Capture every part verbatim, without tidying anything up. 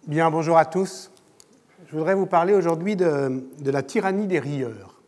Bien, bonjour à tous. Je voudrais vous parler aujourd'hui de, de la tyrannie des rieurs.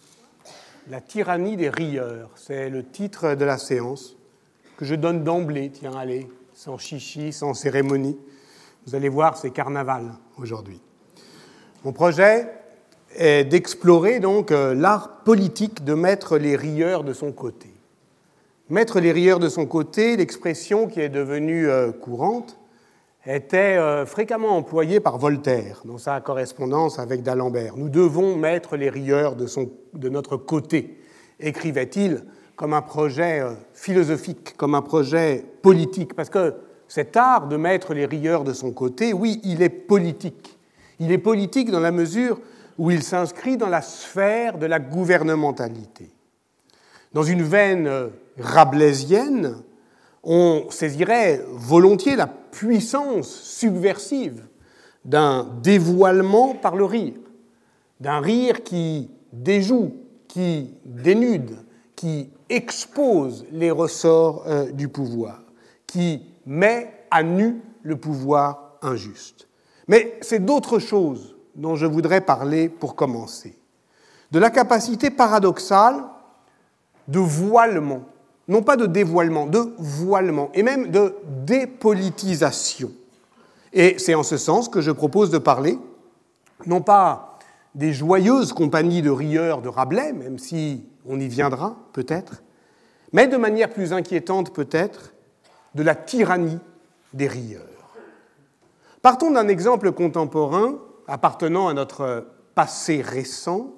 La tyrannie des rieurs, c'est le titre de la séance que je donne d'emblée, tiens, allez, sans chichi, sans cérémonie. Vous allez voir, c'est carnaval aujourd'hui. Mon projet est d'explorer donc l'art politique de mettre les rieurs de son côté. Mettre les rieurs de son côté, l'expression qui est devenue courante, était euh, fréquemment employé par Voltaire dans sa correspondance avec d'Alembert. Nous devons mettre les rieurs de, son, de notre côté, écrivait-il, comme un projet euh, philosophique, comme un projet politique. Parce que cet art de mettre les rieurs de son côté, oui, il est politique. Il est politique dans la mesure où il s'inscrit dans la sphère de la gouvernementalité. Dans une veine euh, rabelaisienne, on saisirait volontiers la puissance subversive d'un dévoilement par le rire, d'un rire qui déjoue, qui dénude, qui expose les ressorts euh, du pouvoir, qui met à nu le pouvoir injuste. Mais c'est d'autres choses dont je voudrais parler pour commencer. De la capacité paradoxale de voilement, non pas de dévoilement, de voilement, et même de dépolitisation. Et c'est en ce sens que je propose de parler, non pas des joyeuses compagnies de rieurs de Rabelais, même si on y viendra peut-être, mais de manière plus inquiétante peut-être, de la tyrannie des rieurs. Partons d'un exemple contemporain appartenant à notre passé récent.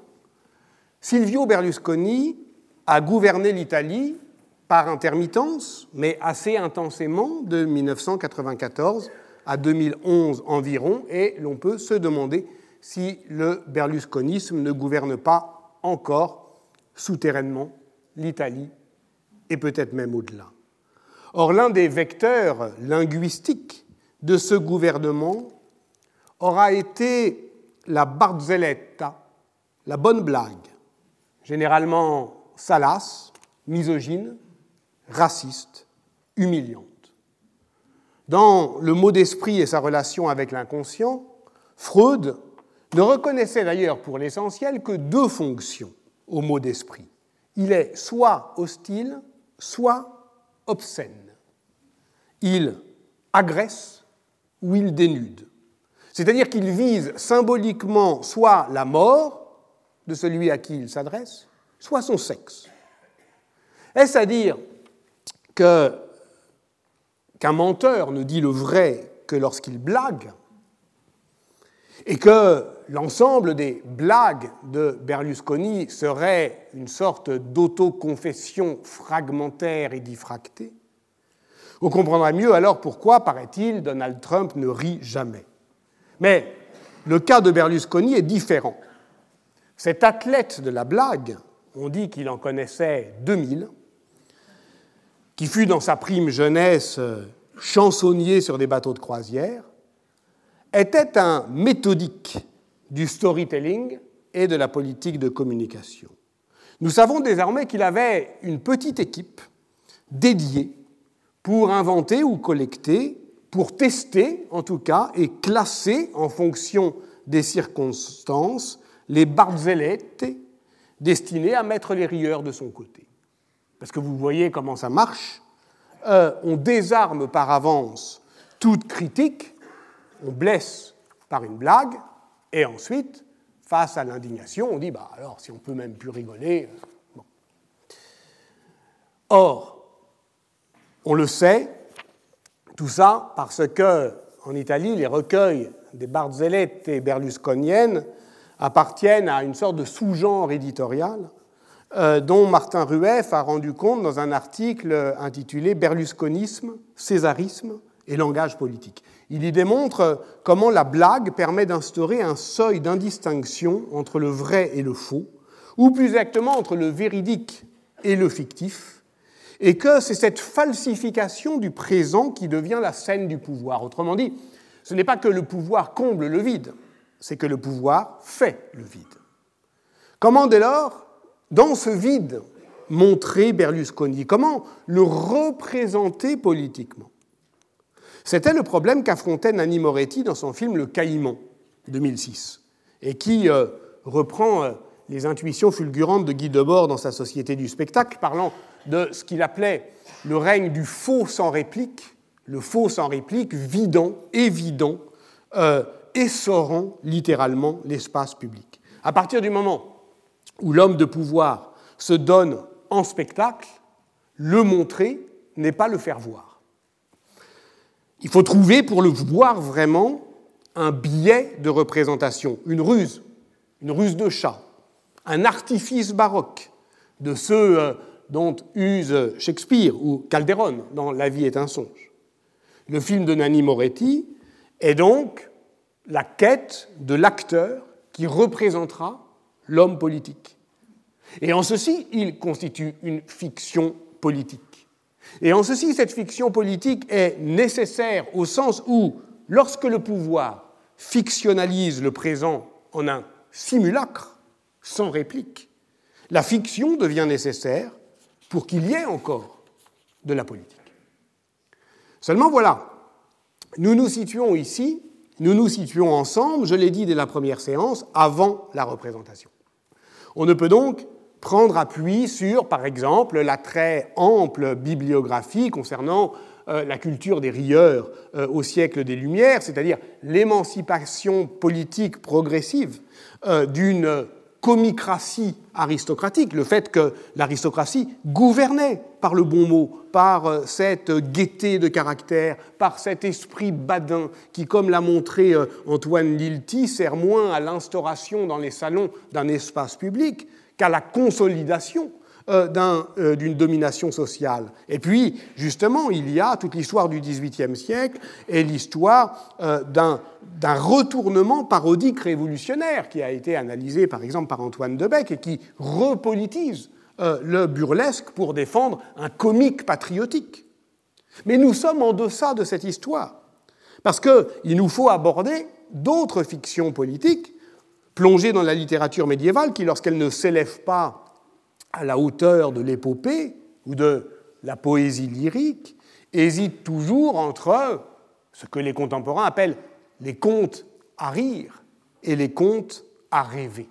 Silvio Berlusconi a gouverné l'Italie par intermittence, mais assez intensément, de mille neuf cent quatre-vingt-quatorze à deux mille onze environ, et l'on peut se demander si le berlusconisme ne gouverne pas encore souterrainement l'Italie, et peut-être même au-delà. Or, l'un des vecteurs linguistiques de ce gouvernement aura été la barzelletta, la bonne blague, généralement salace, misogyne, raciste, humiliante. Dans le mot d'esprit et sa relation avec l'inconscient, Freud ne reconnaissait d'ailleurs pour l'essentiel que deux fonctions au mot d'esprit. Il est soit hostile, soit obscène. Il agresse ou il dénude. C'est-à-dire qu'il vise symboliquement soit la mort de celui à qui il s'adresse, soit son sexe. Est-ce à dire que, qu'un menteur ne dit le vrai que lorsqu'il blague, et que l'ensemble des blagues de Berlusconi serait une sorte d'autoconfession fragmentaire et diffractée? On comprendra mieux alors pourquoi, paraît-il, Donald Trump ne rit jamais. Mais le cas de Berlusconi est différent. Cet athlète de la blague, on dit qu'il en connaissait deux mille, qui fut dans sa prime jeunesse chansonnier sur des bateaux de croisière, était un méthodique du storytelling et de la politique de communication. Nous savons désormais qu'il avait une petite équipe dédiée pour inventer ou collecter, pour tester en tout cas, et classer en fonction des circonstances les barzellette destinées à mettre les rieurs de son côté. Parce que vous voyez comment ça marche. Euh, on désarme par avance toute critique, on blesse par une blague, et ensuite, face à l'indignation, on dit bah alors si on peut même plus rigoler. Bon. Or, on le sait, tout ça parce que en Italie, les recueils des barzellette berlusconiennes appartiennent à une sorte de sous-genre éditorial euh, dont Martin Rueff a rendu compte dans un article intitulé « Berlusconisme, césarisme et langage politique ». Il y démontre comment la blague permet d'instaurer un seuil d'indistinction entre le vrai et le faux, ou plus exactement entre le véridique et le fictif, et que c'est cette falsification du présent qui devient la scène du pouvoir. Autrement dit, ce n'est pas que le pouvoir comble le vide, c'est que le pouvoir fait le vide. Comment dès lors, dans ce vide, montrer Berlusconi? Comment le représenter politiquement? C'était le problème qu'affrontait Nanni Moretti dans son film Le Caïman, deux mille six, et qui euh, reprend euh, les intuitions fulgurantes de Guy Debord dans sa Société du spectacle, parlant de ce qu'il appelait le règne du faux sans réplique, le faux sans réplique, vidant, évident, euh, essorant littéralement l'espace public. À partir du moment où l'homme de pouvoir se donne en spectacle, le montrer n'est pas le faire voir. Il faut trouver, pour le voir vraiment, un biais de représentation, une ruse, une ruse de chat, un artifice baroque de ceux euh, dont use Shakespeare ou Calderon dans La vie est un songe. Le film de Nanni Moretti est donc la quête de l'acteur qui représentera l'homme politique. Et en ceci, il constitue une fiction politique. Et en ceci, cette fiction politique est nécessaire au sens où, lorsque le pouvoir fictionnalise le présent en un simulacre, sans réplique, la fiction devient nécessaire pour qu'il y ait encore de la politique. Seulement voilà, nous nous situons ici, nous nous situons ensemble, je l'ai dit dès la première séance, avant la représentation. On ne peut donc prendre appui sur, par exemple, la très ample bibliographie concernant euh, la culture des rieurs euh, au siècle des Lumières, c'est-à-dire l'émancipation politique progressive euh, d'une comicratie aristocratique, le fait que l'aristocratie gouvernait par le bon mot, par cette gaieté de caractère, par cet esprit badin qui, comme l'a montré Antoine Lilti, sert moins à l'instauration dans les salons d'un espace public qu'à la consolidation d'un, d'une domination sociale. Et puis, justement, il y a toute l'histoire du dix-huitième siècle et l'histoire d'un, d'un retournement parodique révolutionnaire qui a été analysé, par exemple, par Antoine Debec et qui repolitise le burlesque pour défendre un comique patriotique. Mais nous sommes en deçà de cette histoire, parce qu'il nous faut aborder d'autres fictions politiques plongées dans la littérature médiévale qui, lorsqu'elle ne s'élève pas à la hauteur de l'épopée ou de la poésie lyrique, hésite toujours entre ce que les contemporains appellent les contes à rire et les contes à rêver.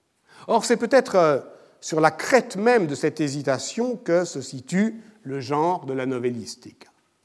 Or, c'est peut-être sur la crête même de cette hésitation que se situe le genre de la novellistique.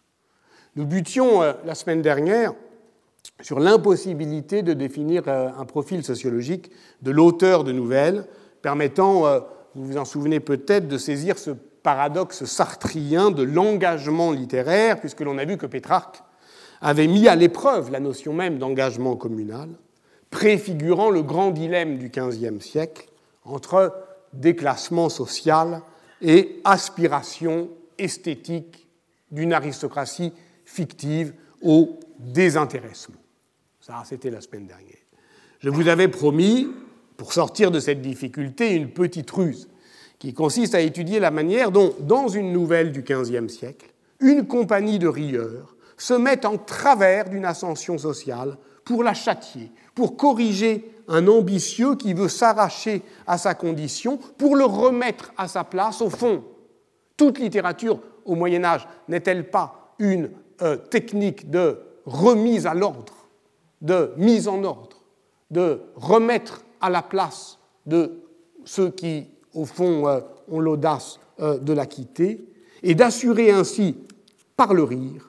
Nous butions la semaine dernière sur l'impossibilité de définir un profil sociologique de l'auteur de nouvelles permettant, vous vous en souvenez peut-être, de saisir ce paradoxe sartrien de l'engagement littéraire, puisque l'on a vu que Pétrarque avait mis à l'épreuve la notion même d'engagement communal, préfigurant le grand dilemme du quinzième siècle entre déclassement social et aspiration esthétique d'une aristocratie fictive au désintéressement. Ça, c'était la semaine dernière. Je vous avais promis, pour sortir de cette difficulté, une petite ruse qui consiste à étudier la manière dont, dans une nouvelle du quinzième siècle, une compagnie de rieurs se met en travers d'une ascension sociale pour la châtier, pour corriger un ambitieux qui veut s'arracher à sa condition, pour le remettre à sa place. Au fond, toute littérature au Moyen-Âge n'est-elle pas une euh, technique de remise à l'ordre, de mise en ordre, de remettre à la place de ceux qui, au fond, euh, ont l'audace euh, de la quitter, et d'assurer ainsi, par le rire,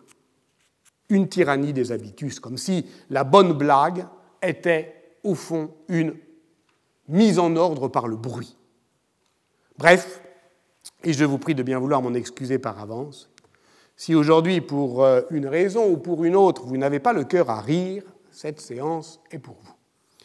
une tyrannie des habitus, comme si la bonne blague était, au fond, une mise en ordre par le bruit. Bref, et je vous prie de bien vouloir m'en excuser par avance, si aujourd'hui, pour une raison ou pour une autre, vous n'avez pas le cœur à rire, cette séance est pour vous.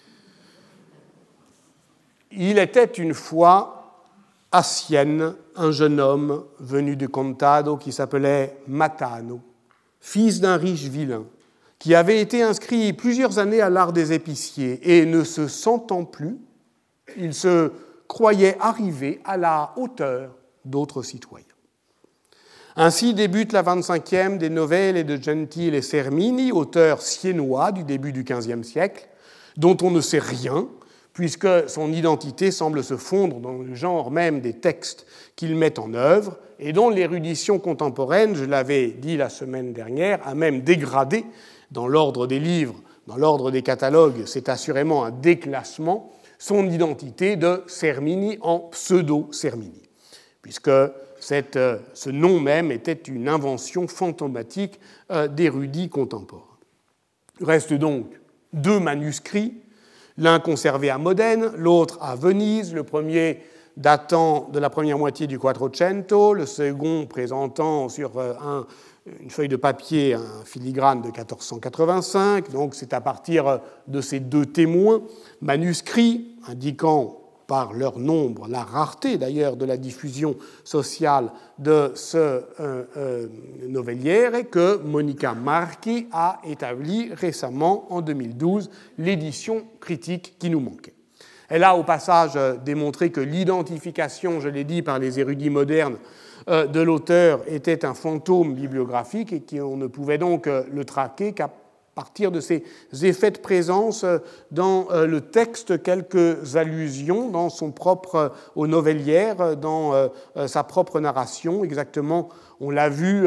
Il était une fois à Sienne un jeune homme venu de Contado qui s'appelait Matano, fils d'un riche vilain, qui avait été inscrit plusieurs années à l'art des épiciers et ne se sentant plus, il se croyait arrivé à la hauteur d'autres citoyens. Ainsi débute la vingt-cinquième des Novelle de Gentile Sermini, auteur siennois du début du quinzième siècle, dont on ne sait rien, puisque son identité semble se fondre dans le genre même des textes qu'il met en œuvre, et dont l'érudition contemporaine, je l'avais dit la semaine dernière, a même dégradé dans l'ordre des livres, dans l'ordre des catalogues, c'est assurément un déclassement, son identité de Sermini en pseudo-Sermini, puisque cette, ce nom même était une invention fantomatique d'érudits contemporains. Il reste donc deux manuscrits, l'un conservé à Modène, l'autre à Venise, le premier datant de la première moitié du Quattrocento, le second présentant sur un, une feuille de papier un filigrane de quatorze cent quatre-vingt-cinq. Donc c'est à partir de ces deux témoins manuscrits, indiquant par leur nombre, la rareté d'ailleurs de la diffusion sociale de ce euh, euh, novelliere, et que Monica Marchi a établi récemment, en deux mille douze, l'édition critique qui nous manquait. Elle a au passage démontré que l'identification, je l'ai dit, par les érudits modernes euh, de l'auteur était un fantôme bibliographique et qu'on ne pouvait donc euh, le traquer qu'à partir de ses effets de présence dans le texte, quelques allusions dans son propre, aux novellières, dans sa propre narration. Exactement, on l'a vu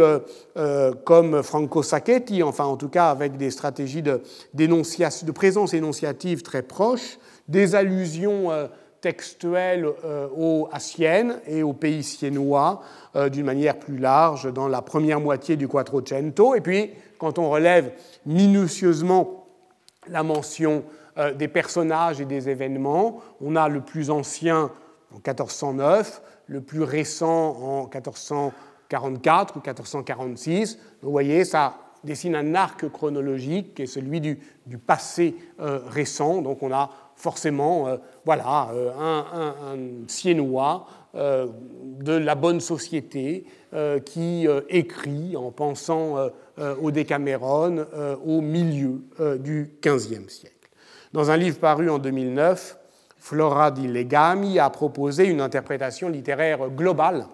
comme Franco Sacchetti, enfin en tout cas avec des stratégies de, d'énonciation, de présence énonciative très proches, des allusions textuelles au, à Sienne et au pays siennois d'une manière plus large dans la première moitié du Quattrocento, et puis quand on relève minutieusement la mention euh, des personnages et des événements, on a le plus ancien en quatorze cent neuf, le plus récent en quatorze cent quarante-quatre ou quatorze cent quarante-six. Vous voyez, ça dessine un arc chronologique qui est celui du, du passé euh, récent. Donc on a forcément euh, voilà, euh, un, un, un Siennois euh, de la bonne société euh, qui euh, écrit en pensant euh, euh, au Décaméron euh, au milieu euh, du quinzième siècle. Dans un livre paru en deux mille neuf, Flora di Legami a proposé une interprétation littéraire globale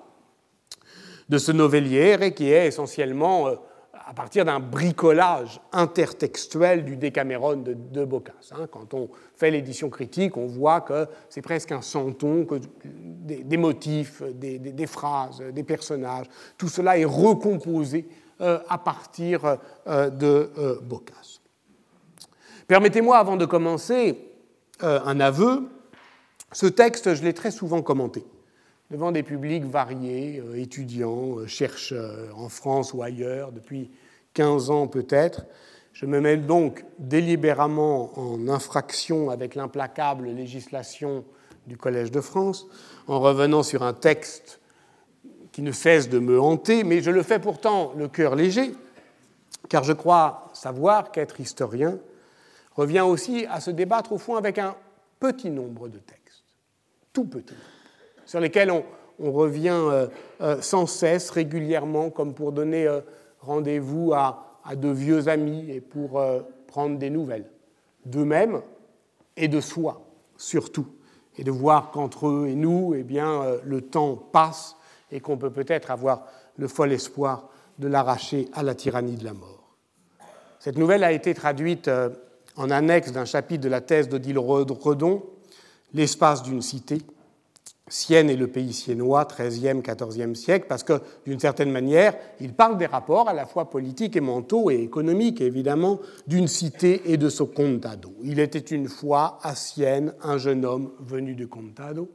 de ce novelliere qui est essentiellement euh, à partir d'un bricolage intertextuel du Décaméron de, de Boccace. Hein. Quand on fait l'édition critique, on voit que c'est presque un centon, que des, des motifs, des, des, des phrases, des personnages, tout cela est recomposé euh, à partir euh, de euh, Boccace. Permettez-moi, avant de commencer, euh, un aveu. Ce texte, je l'ai très souvent commenté devant des publics variés, euh, étudiants, euh, chercheurs, en France ou ailleurs, depuis quinze ans peut-être. Je me mets donc délibérément en infraction avec l'implacable législation du Collège de France, en revenant sur un texte qui ne cesse de me hanter, mais je le fais pourtant le cœur léger, car je crois savoir qu'être historien revient aussi à se débattre au fond avec un petit nombre de textes, tout petit nombre, sur lesquels on, on revient euh, euh, sans cesse, régulièrement, comme pour donner euh, rendez-vous à, à de vieux amis et pour euh, prendre des nouvelles d'eux-mêmes et de soi, surtout, et de voir qu'entre eux et nous, eh bien, euh, le temps passe et qu'on peut peut-être avoir le fol espoir de l'arracher à la tyrannie de la mort. Cette nouvelle a été traduite euh, en annexe d'un chapitre de la thèse d'Odile Redon, L'espace d'une cité, Sienne et le pays siennois, treizième, quatorzième siècle, parce que, d'une certaine manière, il parle des rapports à la fois politiques et mentaux et économiques, évidemment, d'une cité et de ce contado. Il était une fois à Sienne un jeune homme venu de Contado,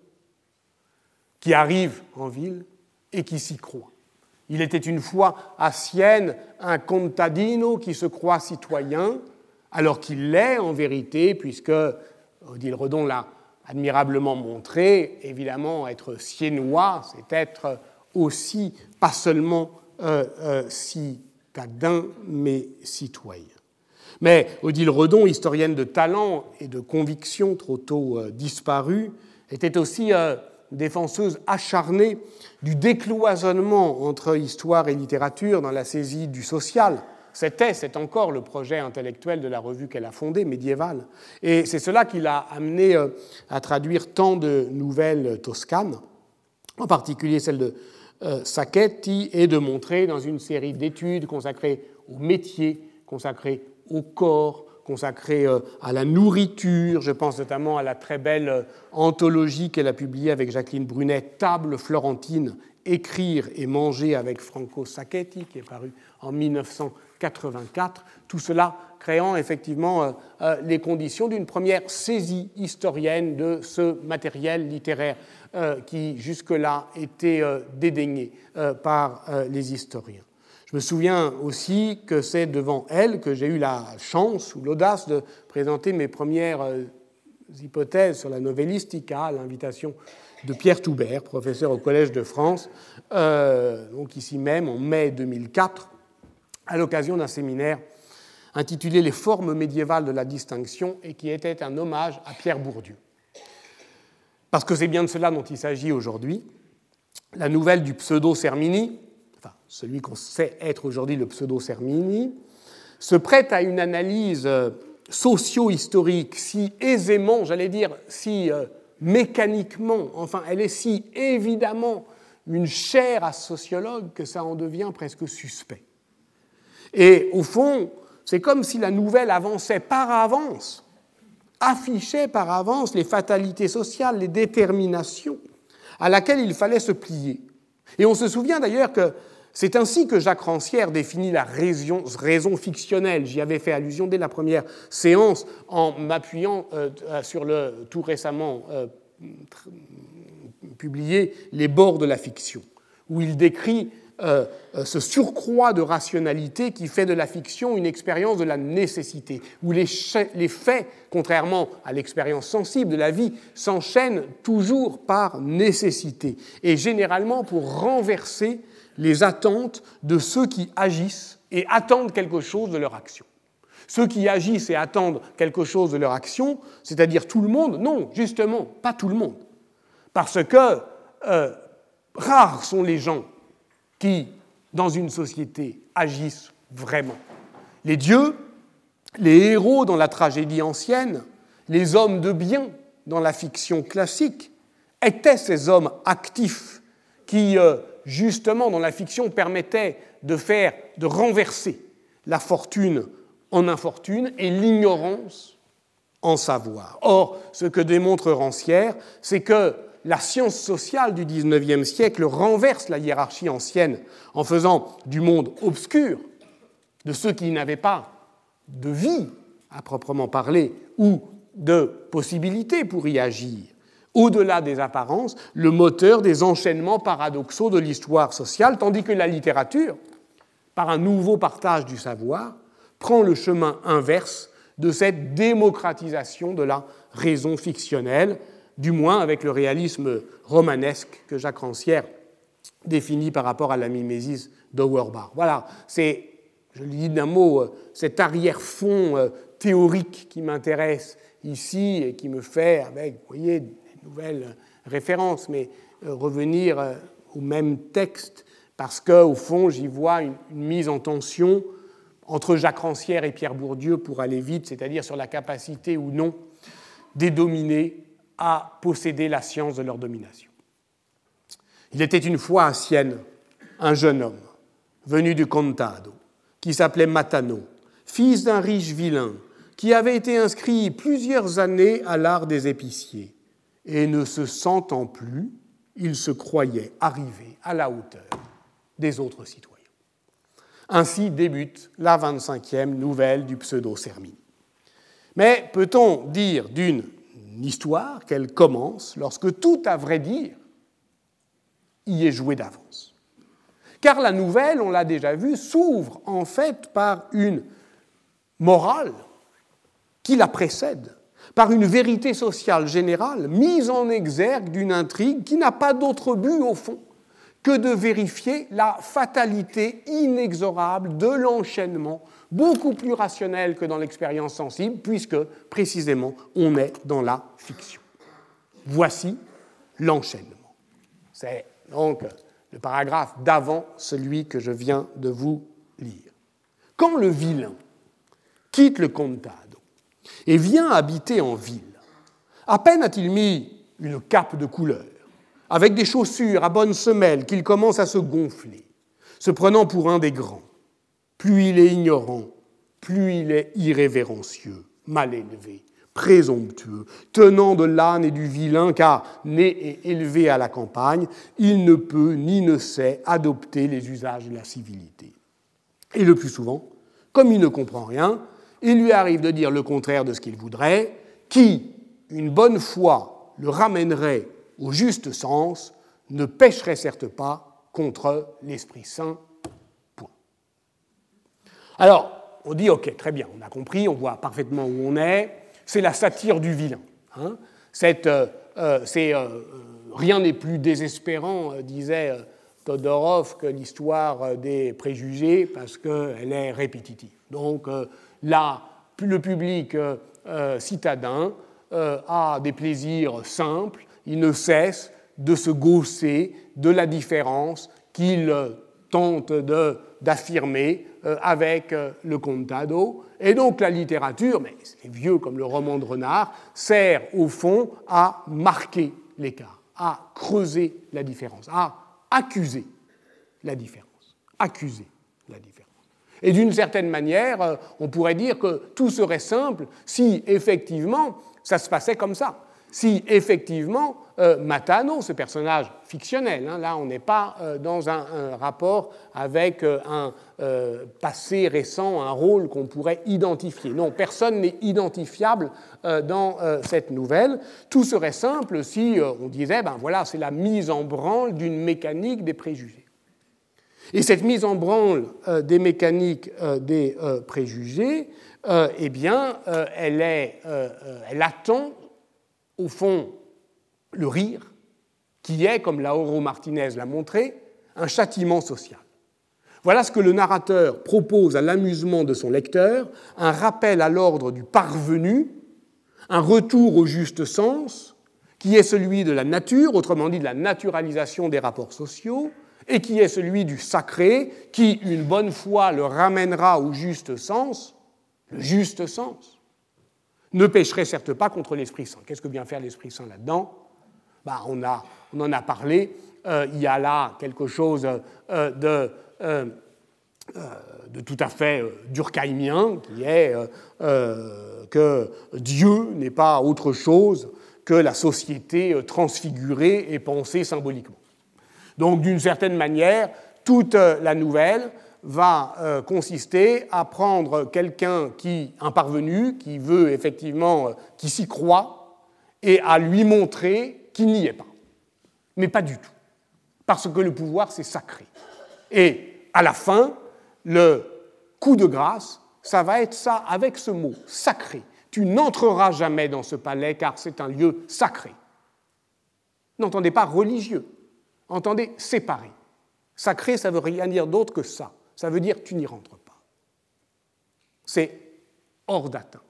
qui arrive en ville et qui s'y croit. Il était une fois à Sienne un contadino qui se croit citoyen, alors qu'il l'est en vérité, puisque Odile Redon l'a admirablement montré, évidemment, être siennois, c'est être aussi, pas seulement euh, euh, citadin, mais citoyen. Mais Odile Redon, historienne de talent et de conviction trop tôt euh, disparue, était aussi euh, défenseuse acharnée du décloisonnement entre histoire et littérature dans la saisie du social. C'était, c'est encore le projet intellectuel de la revue qu'elle a fondée, médiévale. Et c'est cela qui l'a amené à traduire tant de nouvelles toscanes, en particulier celle de euh, Sacchetti, et de montrer dans une série d'études consacrées au métier, consacrées au corps, consacrés à la nourriture. Je pense notamment à la très belle anthologie qu'elle a publiée avec Jacqueline Brunet, Table florentine, écrire et manger avec Franco Sacchetti, qui est paru en mille neuf cent quatre-vingt-quatre. Tout cela créant effectivement euh, les conditions d'une première saisie historienne de ce matériel littéraire euh, qui jusque-là était euh, dédaigné euh, par euh, les historiens. Je me souviens aussi que c'est devant elle que j'ai eu la chance ou l'audace de présenter mes premières euh, hypothèses sur la novellistica à l'invitation de Pierre Toubert, professeur au Collège de France, euh, donc ici même en mai deux mille quatre, à l'occasion d'un séminaire intitulé « Les formes médiévales de la distinction » et qui était un hommage à Pierre Bourdieu. Parce que c'est bien de cela dont il s'agit aujourd'hui. La nouvelle du pseudo-Cermini, enfin celui qu'on sait être aujourd'hui le pseudo-Cermini, se prête à une analyse socio-historique si aisément, j'allais dire, si euh, mécaniquement, enfin elle est si évidemment une chaire à sociologue que ça en devient presque suspect. Et au fond, c'est comme si la nouvelle avançait par avance, affichait par avance les fatalités sociales, les déterminations à laquelle il fallait se plier. Et on se souvient d'ailleurs que c'est ainsi que Jacques Rancière définit la raison, raison fictionnelle. J'y avais fait allusion dès la première séance en m'appuyant euh, sur le tout récemment euh, publié « Les bords de la fiction », où il décrit euh, ce surcroît de rationalité qui fait de la fiction une expérience de la nécessité, où les, cha- les faits, contrairement à l'expérience sensible de la vie, s'enchaînent toujours par nécessité, et généralement pour renverser les attentes de ceux qui agissent et attendent quelque chose de leur action. Ceux qui agissent et attendent quelque chose de leur action, c'est-à-dire tout le monde, non, justement, pas tout le monde. Parce que euh, rares sont les gens qui, dans une société, agissent vraiment. Les dieux, les héros dans la tragédie ancienne, les hommes de bien dans la fiction classique, étaient ces hommes actifs qui, euh, justement, dans la fiction, permettaient de faire, de renverser la fortune en infortune et l'ignorance en savoir. Or, ce que démontre Rancière, c'est que la science sociale du dix-neuvième siècle renverse la hiérarchie ancienne en faisant du monde obscur, de ceux qui n'avaient pas de vie à proprement parler ou de possibilités pour y agir, au-delà des apparences, le moteur des enchaînements paradoxaux de l'histoire sociale, tandis que la littérature, par un nouveau partage du savoir, prend le chemin inverse de cette démocratisation de la raison fictionnelle, du moins avec le réalisme romanesque que Jacques Rancière définit par rapport à la mimésis d'Auerbach. Voilà, c'est, je le dis d'un mot, cet arrière-fond théorique qui m'intéresse ici et qui me fait, avec, vous voyez, des nouvelles références, mais revenir au même texte, parce qu'au fond, j'y vois une, une mise en tension entre Jacques Rancière et Pierre Bourdieu, pour aller vite, c'est-à-dire sur la capacité ou non des dominés à posséder la science de leur domination. Il était une fois à Sienne un jeune homme venu du Contado qui s'appelait Matano, fils d'un riche vilain qui avait été inscrit plusieurs années à l'art des épiciers et ne se sentant plus, il se croyait arrivé à la hauteur des autres citoyens. Ainsi débute la vingt-cinquième nouvelle du pseudo-Cermini. Mais peut-on dire d'une histoire qu'elle commence lorsque tout, à vrai dire, y est joué d'avance? Car la nouvelle, on l'a déjà vu, s'ouvre en fait par une morale qui la précède, par une vérité sociale générale mise en exergue d'une intrigue qui n'a pas d'autre but au fond que de vérifier la fatalité inexorable de l'enchaînement, beaucoup plus rationnel que dans l'expérience sensible, puisque, précisément, on est dans la fiction. Voici l'enchaînement. C'est donc le paragraphe d'avant celui que je viens de vous lire. Quand le vilain quitte le Contado et vient habiter en ville, à peine a-t-il mis une cape de couleur, avec des chaussures à bonnes semelles, qu'il commence à se gonfler, se prenant pour un des grands. Plus il est ignorant, plus il est irrévérencieux, mal élevé, présomptueux, tenant de l'âne et du vilain, car né et élevé à la campagne, il ne peut ni ne sait adopter les usages de la civilité. Et le plus souvent, comme il ne comprend rien, il lui arrive de dire le contraire de ce qu'il voudrait, qui, une bonne fois, le ramènerait au juste sens, ne pécherait certes pas contre l'Esprit Saint. Point. Alors, on dit, ok, très bien, on a compris, on voit parfaitement où on est, c'est la satire du vilain. Hein. Cette, euh, euh, c'est, euh, rien n'est plus désespérant, euh, disait euh, Todorov, que l'histoire des préjugés, parce qu'elle est répétitive. Donc euh, là, le public euh, euh, citadin euh, a des plaisirs simples, il ne cesse de se gausser de la différence qu'il euh, tente de, d'affirmer euh, avec euh, le contado. Et donc la littérature, mais c'est vieux comme le roman de Renard, sert au fond à marquer l'écart, à creuser la différence, à accuser la différence, accuser la différence. Et d'une certaine manière, on pourrait dire que tout serait simple si effectivement ça se passait comme ça. Si effectivement euh, Matano, ce personnage fictionnel, hein, là on n'est pas euh, dans un, un rapport avec euh, un euh, passé récent, un rôle qu'on pourrait identifier. Non, personne n'est identifiable euh, dans euh, cette nouvelle. Tout serait simple si euh, on disait, ben voilà, c'est la mise en branle d'une mécanique des préjugés. Et cette mise en branle euh, des mécaniques euh, des euh, préjugés, euh, eh bien, euh, elle, est, euh, elle attend au fond, le rire, qui est, comme Lauro Martinez l'a montré, un châtiment social. Voilà ce que le narrateur propose à l'amusement de son lecteur, un rappel à l'ordre du parvenu, un retour au juste sens, qui est celui de la nature, autrement dit de la naturalisation des rapports sociaux, et qui est celui du sacré, qui, une bonne fois, le ramènera au juste sens, le juste sens, ne pécherait certes pas contre l'Esprit Saint. Qu'est-ce que vient faire l'Esprit Saint là-dedans ? Ben, on, a, on en a parlé. Euh, il y a là quelque chose euh, de, euh, de tout à fait euh, durkheimien, qui est euh, euh, que Dieu n'est pas autre chose que la société transfigurée et pensée symboliquement. Donc, d'une certaine manière, toute la nouvelle va euh, consister à prendre quelqu'un qui, un parvenu, qui veut effectivement, euh, qui s'y croit, et à lui montrer qu'il n'y est pas. Mais pas du tout. Parce que le pouvoir, c'est sacré. Et à la fin, le coup de grâce, ça va être ça, avec ce mot, sacré. Tu n'entreras jamais dans ce palais, car c'est un lieu sacré. N'entendez pas religieux, entendez séparé. Sacré, ça ne veut rien dire d'autre que ça. Ça veut dire tu n'y rentres pas. C'est hors d'atteinte.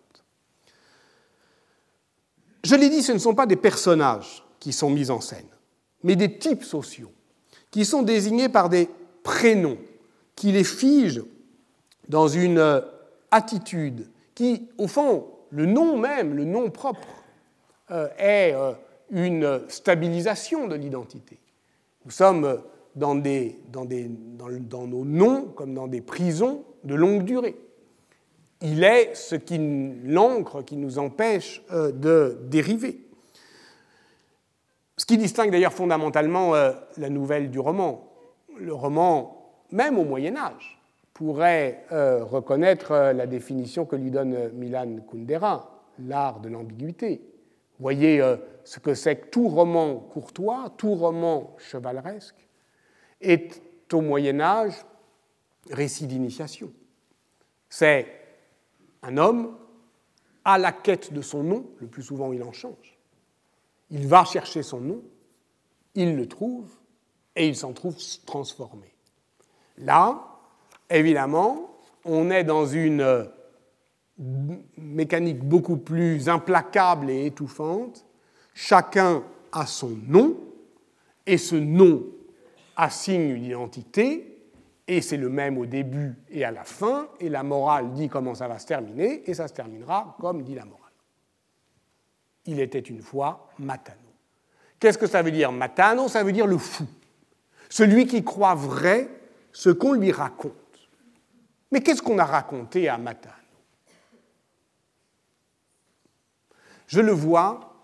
Je l'ai dit, ce ne sont pas des personnages qui sont mis en scène, mais des types sociaux qui sont désignés par des prénoms qui les figent dans une attitude qui, au fond, le nom même, le nom propre, euh, est euh, une stabilisation de l'identité. Nous sommes Dans, des, dans, des, dans, dans nos noms comme dans des prisons de longue durée. Il est ce qui, l'encre qui nous empêche euh, de dériver. Ce qui distingue d'ailleurs fondamentalement euh, la nouvelle du roman. Le roman, même au Moyen-Âge, pourrait euh, reconnaître euh, la définition que lui donne Milan Kundera, l'art de l'ambiguïté. Vous voyez euh, ce que c'est que tout roman courtois, tout roman chevaleresque, est au Moyen-Âge récit d'initiation. C'est un homme à la quête de son nom, le plus souvent il en change. Il va chercher son nom, il le trouve, et il s'en trouve transformé. Là, évidemment, on est dans une mécanique beaucoup plus implacable et étouffante. Chacun a son nom, et ce nom assigne une identité, et c'est le même au début et à la fin, et la morale dit comment ça va se terminer, et ça se terminera comme dit la morale. Il était une fois Matano. Qu'est-ce que ça veut dire Matano ? Ça veut dire le fou, celui qui croit vrai ce qu'on lui raconte. Mais qu'est-ce qu'on a raconté à Matano ? Je le vois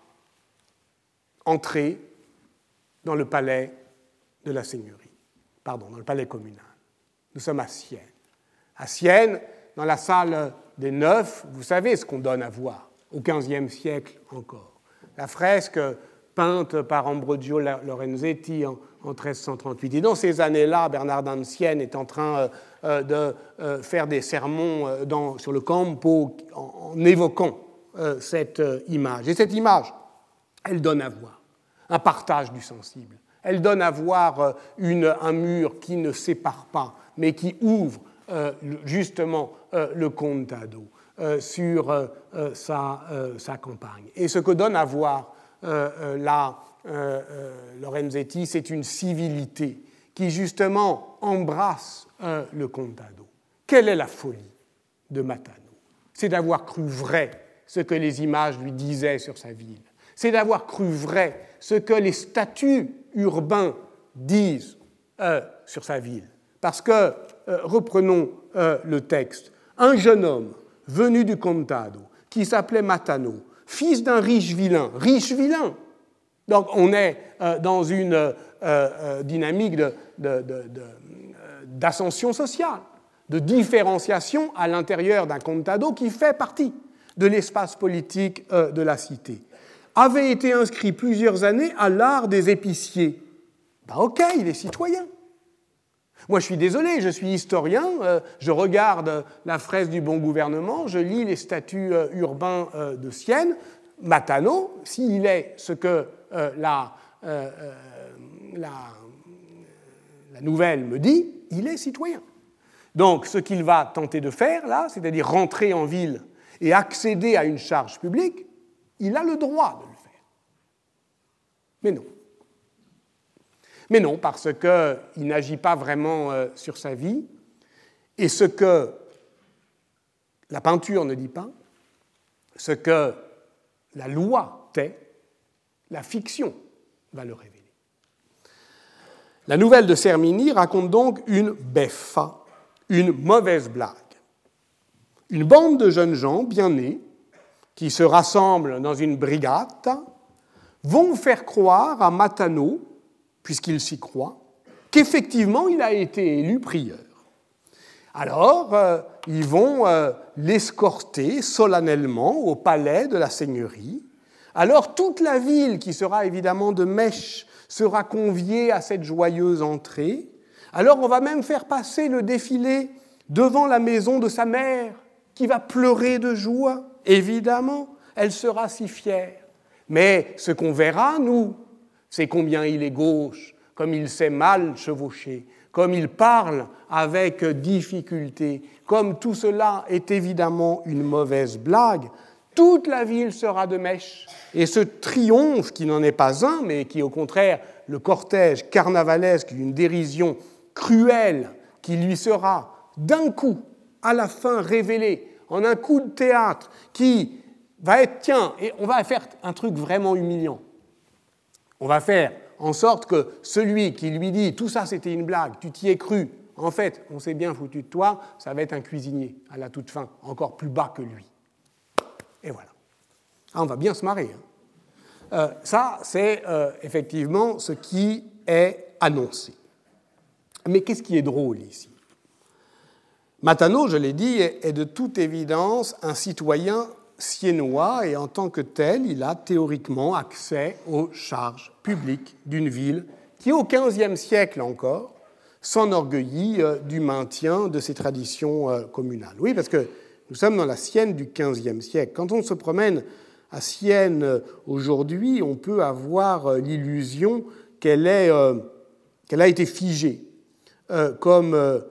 entrer dans le palais de la seigneurie, pardon, dans le palais communal. Nous sommes à Sienne. À Sienne, dans la salle des Neufs, vous savez ce qu'on donne à voir, au quinzième siècle encore. La fresque peinte par Ambrogio Lorenzetti en, en treize cent trente-huit. Et dans ces années-là, Bernardin de Sienne est en train euh, de euh, faire des sermons euh, dans, sur le Campo en, en évoquant euh, cette euh, image. Et cette image, elle donne à voir un partage du sensible. Elle donne à voir euh, une, un mur qui ne sépare pas, mais qui ouvre euh, justement euh, le Contado euh, sur euh, euh, sa, euh, sa campagne. Et ce que donne à voir Euh, euh, là, euh, euh, Lorenzetti, c'est une civilité qui justement embrasse euh, le Contado. Quelle est la folie de Matano? C'est d'avoir cru vrai ce que les images lui disaient sur sa ville. C'est d'avoir cru vrai ce que les statuts urbains disent euh, sur sa ville. Parce que, euh, reprenons euh, le texte, un jeune homme venu du Contado qui s'appelait Matano, fils d'un riche vilain, riche vilain. Donc on est euh, dans une euh, euh, dynamique de, de, de, de, d'ascension sociale, de différenciation à l'intérieur d'un contado qui fait partie de l'espace politique euh, de la cité. Avait été inscrit plusieurs années à l'art des épiciers. Ben ok, il est citoyen. Moi, je suis désolé, je suis historien, euh, je regarde la fresque du bon gouvernement, je lis les statuts euh, urbains euh, de Sienne. Matano, s'il est ce que euh, la, euh, la, la nouvelle me dit, il est citoyen. Donc, ce qu'il va tenter de faire, là, c'est-à-dire rentrer en ville et accéder à une charge publique, il a le droit de le faire. Mais non. Mais non, parce qu'il n'agit pas vraiment euh, sur sa vie, et ce que la peinture ne dit pas, ce que la loi tait, la fiction va le révéler. La nouvelle de Sermini raconte donc une beffa, une mauvaise blague. Une bande de jeunes gens bien nés, qui se rassemblent dans une brigata, vont faire croire à Matano, puisqu'il s'y croit, qu'effectivement il a été élu prieur. Alors, euh, ils vont euh, l'escorter solennellement au palais de la seigneurie. Alors, toute la ville, qui sera évidemment de mèche, sera conviée à cette joyeuse entrée. Alors, on va même faire passer le défilé devant la maison de sa mère, qui va pleurer de joie. Évidemment, elle sera si fière. Mais ce qu'on verra, nous, c'est combien il est gauche, comme il sait mal chevaucher, comme il parle avec difficulté, comme tout cela est évidemment une mauvaise blague. Toute la ville sera de mèche. Et ce triomphe, qui n'en est pas un, mais qui est au contraire le cortège carnavalesque d'une dérision cruelle, qui lui sera d'un coup, à la fin, révélé en un coup de théâtre, qui va être, tiens, et on va faire un truc vraiment humiliant. On va faire en sorte que celui qui lui dit « tout ça c'était une blague, tu t'y es cru, en fait, on s'est bien foutu de toi », ça va être un cuisinier à la toute fin, encore plus bas que lui. Et voilà. Ah, on va bien se marrer. Hein. Euh, ça, c'est euh, effectivement ce qui est annoncé. Mais qu'est-ce qui est drôle ici ? Matano, je l'ai dit, est de toute évidence un citoyen siennois et en tant que tel, il a théoriquement accès aux charges publiques d'une ville qui, au quinzième siècle encore, s'enorgueillit du maintien de ses traditions communales. Oui, parce que nous sommes dans la Sienne du quinzième siècle. Quand on se promène à Sienne aujourd'hui, on peut avoir l'illusion qu'elle, est, euh, qu'elle a été figée, euh, comme, euh,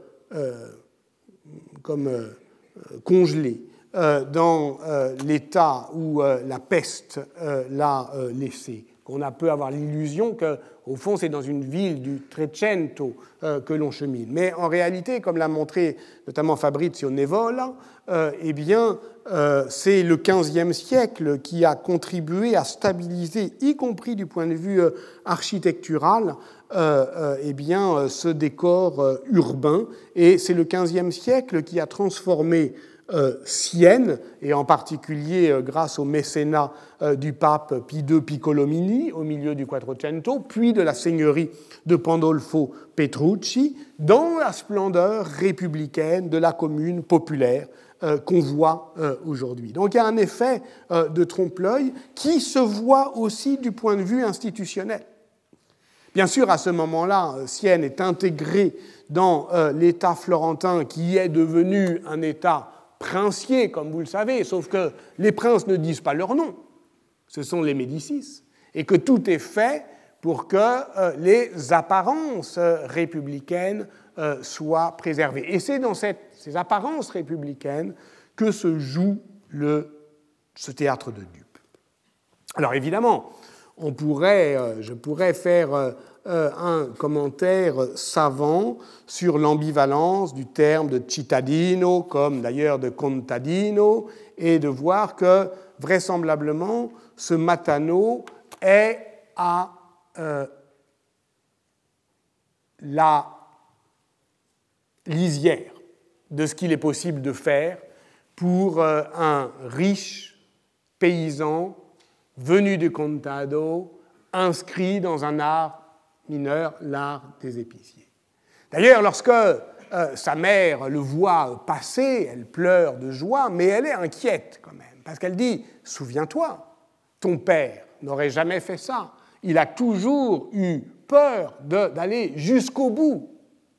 comme euh, congelée euh, dans euh, l'état où euh, la peste euh, l'a euh, laissée. On a peut avoir l'illusion qu'au fond, c'est dans une ville du Trecento euh, que l'on chemine. Mais en réalité, comme l'a montré notamment Fabrizio Nevola, euh, eh bien, euh, c'est le quinzième siècle qui a contribué à stabiliser, y compris du point de vue euh, architectural, euh, euh, eh bien, ce décor euh, urbain. Et c'est le quinzième siècle qui a transformé euh, Sienne, et en particulier euh, grâce au mécénat euh, du pape Pie deux Piccolomini au milieu du Quattrocento, puis de la seigneurie de Pandolfo Petrucci, dans la splendeur républicaine de la commune populaire euh, qu'on voit euh, aujourd'hui. Donc il y a un effet euh, de trompe-l'œil qui se voit aussi du point de vue institutionnel. Bien sûr, à ce moment-là, Sienne est intégrée dans euh, l'État florentin qui est devenu un État princier, comme vous le savez, sauf que les princes ne disent pas leur nom, ce sont les Médicis, et que tout est fait pour que euh, les apparences euh, républicaines euh, soient préservées. Et c'est dans cette, ces apparences républicaines que se joue le, ce théâtre de dupes. Alors évidemment, on pourrait, euh, je pourrais faire euh, un commentaire savant sur l'ambivalence du terme de cittadino, comme d'ailleurs de contadino, et de voir que vraisemblablement ce matano est à euh, la lisière de ce qu'il est possible de faire pour euh, un riche paysan venu du contado, inscrit dans un art mineur, l'art des épiciers. D'ailleurs, lorsque euh, sa mère le voit passer, elle pleure de joie, mais elle est inquiète quand même, parce qu'elle dit « Souviens-toi, ton père n'aurait jamais fait ça. Il a toujours eu peur de, d'aller jusqu'au bout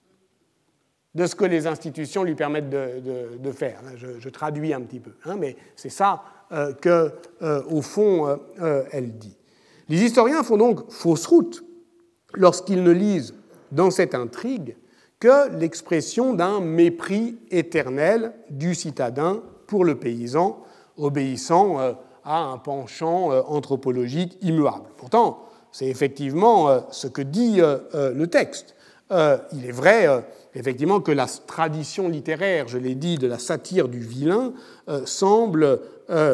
de ce que les institutions lui permettent de, de, de faire. » Je, je traduis un petit peu, hein, mais c'est ça euh, qu'au euh, fond, euh, euh, elle dit. Les historiens font donc fausse route lorsqu'ils ne lisent dans cette intrigue que l'expression d'un mépris éternel du citadin pour le paysan, obéissant euh, à un penchant euh, anthropologique immuable. Pourtant, c'est effectivement euh, ce que dit euh, euh, le texte. Euh, il est vrai, euh, effectivement, que la tradition littéraire, je l'ai dit, de la satire du vilain, euh, semble euh,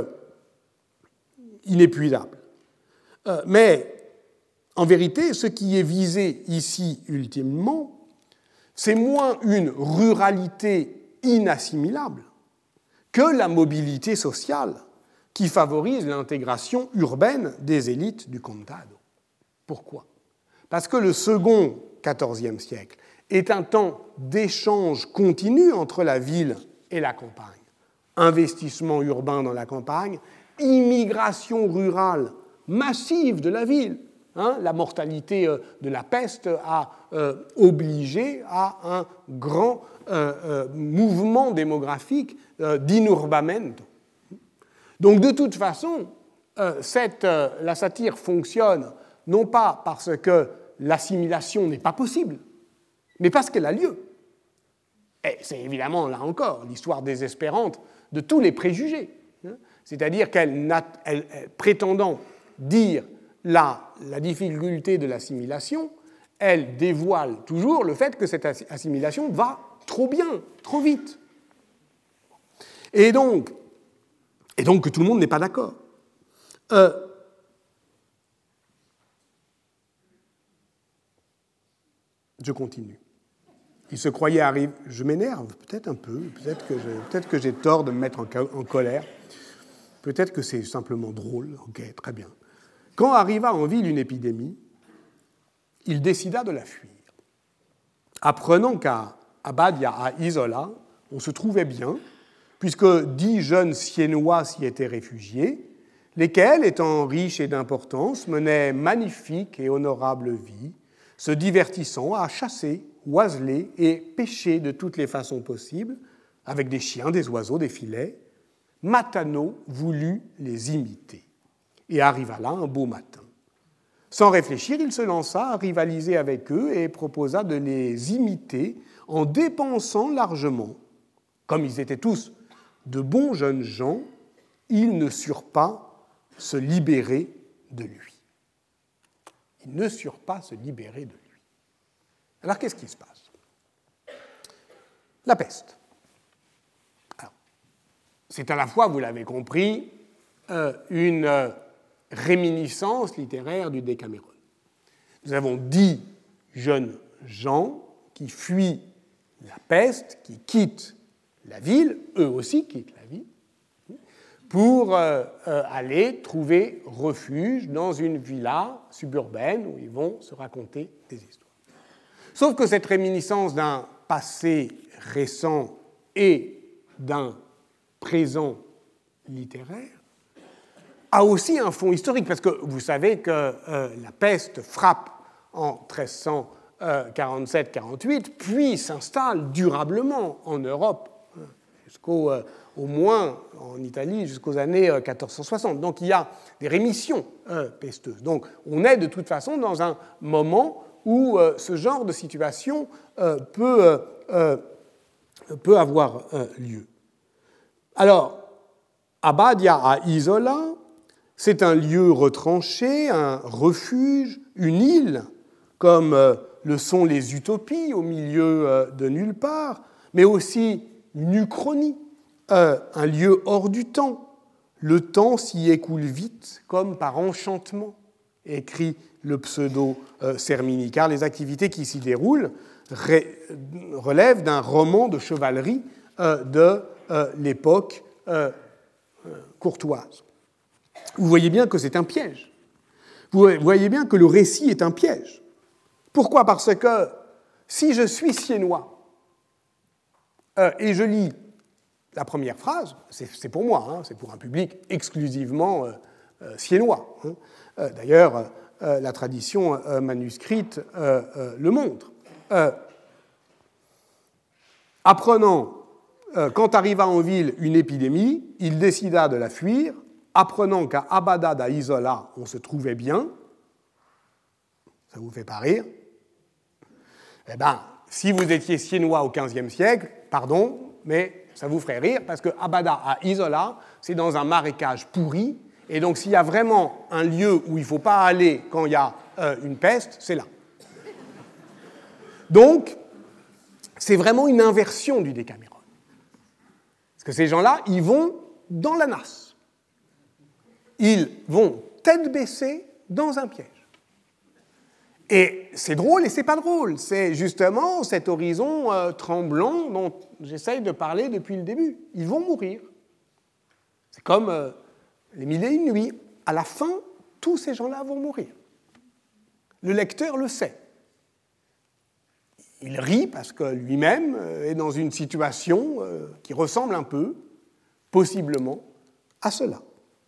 inépuisable. Euh, mais en vérité, ce qui est visé ici ultimement, c'est moins une ruralité inassimilable que la mobilité sociale qui favorise l'intégration urbaine des élites du contado. Pourquoi ? Parce que le second quatorzième siècle est un temps d'échange continu entre la ville et la campagne. Investissement urbain dans la campagne, immigration rurale massive de la ville. Hein, la mortalité euh, de la peste a euh, obligé à un grand euh, euh, mouvement démographique euh, d'inurbamento. Donc de toute façon, euh, cette, euh, la satire fonctionne non pas parce que l'assimilation n'est pas possible, mais parce qu'elle a lieu. Et c'est évidemment, là encore, l'histoire désespérante de tous les préjugés. Hein, c'est-à-dire qu'elle, elle, elle, prétendant dire La, la difficulté de l'assimilation, elle dévoile toujours le fait que cette assimilation va trop bien, trop vite. Et donc, et donc que tout le monde n'est pas d'accord. Euh, je continue. Il se croyait arriver... Je m'énerve, peut-être un peu, peut-être que, je, peut-être que j'ai tort de me mettre en, en colère, peut-être que c'est simplement drôle, ok, très bien. Quand arriva en ville une épidémie, il décida de la fuir. Apprenant qu'à Badia, à Isola, on se trouvait bien, puisque dix jeunes Siennois s'y étaient réfugiés, lesquels, étant riches et d'importance, menaient magnifique et honorable vie, se divertissant à chasser, oiseler et pêcher de toutes les façons possibles, avec des chiens, des oiseaux, des filets. Matano voulut les imiter. Et arriva là un beau matin. Sans réfléchir, il se lança à rivaliser avec eux et proposa de les imiter en dépensant largement. Comme ils étaient tous de bons jeunes gens, ils ne surent pas se libérer de lui. Ils ne surent pas se libérer de lui. Alors qu'est-ce qui se passe ? La peste. Alors, c'est à la fois, vous l'avez compris, euh, une... Euh, réminiscence littéraire du Décaméron. Nous avons dix jeunes gens qui fuient la peste, qui quittent la ville, eux aussi quittent la ville, pour euh, euh, aller trouver refuge dans une villa suburbaine où ils vont se raconter des histoires. Sauf que cette réminiscence d'un passé récent et d'un présent littéraire a aussi un fond historique, parce que vous savez que euh, la peste frappe en treize cent quarante-sept quarante-huit, puis s'installe durablement en Europe, jusqu'au, euh, au moins en Italie, jusqu'aux années euh, quatorze cent soixante. Donc il y a des rémissions euh, pesteuses. Donc on est de toute façon dans un moment où euh, ce genre de situation euh, peut, euh, euh, peut avoir euh, lieu. Alors, Abadia à Isola, c'est un lieu retranché, un refuge, une île, comme euh, le sont les utopies au milieu euh, de nulle part, mais aussi une uchronie, euh, un lieu hors du temps. Le temps s'y écoule vite, comme par enchantement, écrit le pseudo-Sermini, car les activités qui s'y déroulent ré- relèvent d'un roman de chevalerie euh, de euh, l'époque euh, euh, courtoise. Vous voyez bien que c'est un piège. Vous voyez bien que le récit est un piège. Pourquoi ? Parce que si je suis siennois euh, et je lis la première phrase, c'est, c'est pour moi, hein, c'est pour un public exclusivement euh, euh, siennois. Hein. Euh, d'ailleurs, euh, la tradition euh, manuscrite euh, euh, le montre. Euh, apprenant, euh, quand arriva en ville une épidémie, il décida de la fuir, apprenant qu'à Abada da Isola, on se trouvait bien. Ça vous fait pas rire ? Eh bien, si vous étiez siennois au quinzième siècle, pardon, mais ça vous ferait rire, parce que Abada à Isola, c'est dans un marécage pourri, et donc s'il y a vraiment un lieu où il ne faut pas aller quand il y a euh, une peste, c'est là. Donc, c'est vraiment une inversion du Décaméron. Parce que ces gens-là, ils vont dans la nasse. Ils vont tête baissée dans un piège. Et c'est drôle et c'est pas drôle. C'est justement cet horizon euh, tremblant dont j'essaye de parler depuis le début. Ils vont mourir. C'est comme euh, les mille et une nuits. À la fin, tous ces gens-là vont mourir. Le lecteur le sait. Il rit parce que lui-même est dans une situation euh, qui ressemble un peu, possiblement, à cela.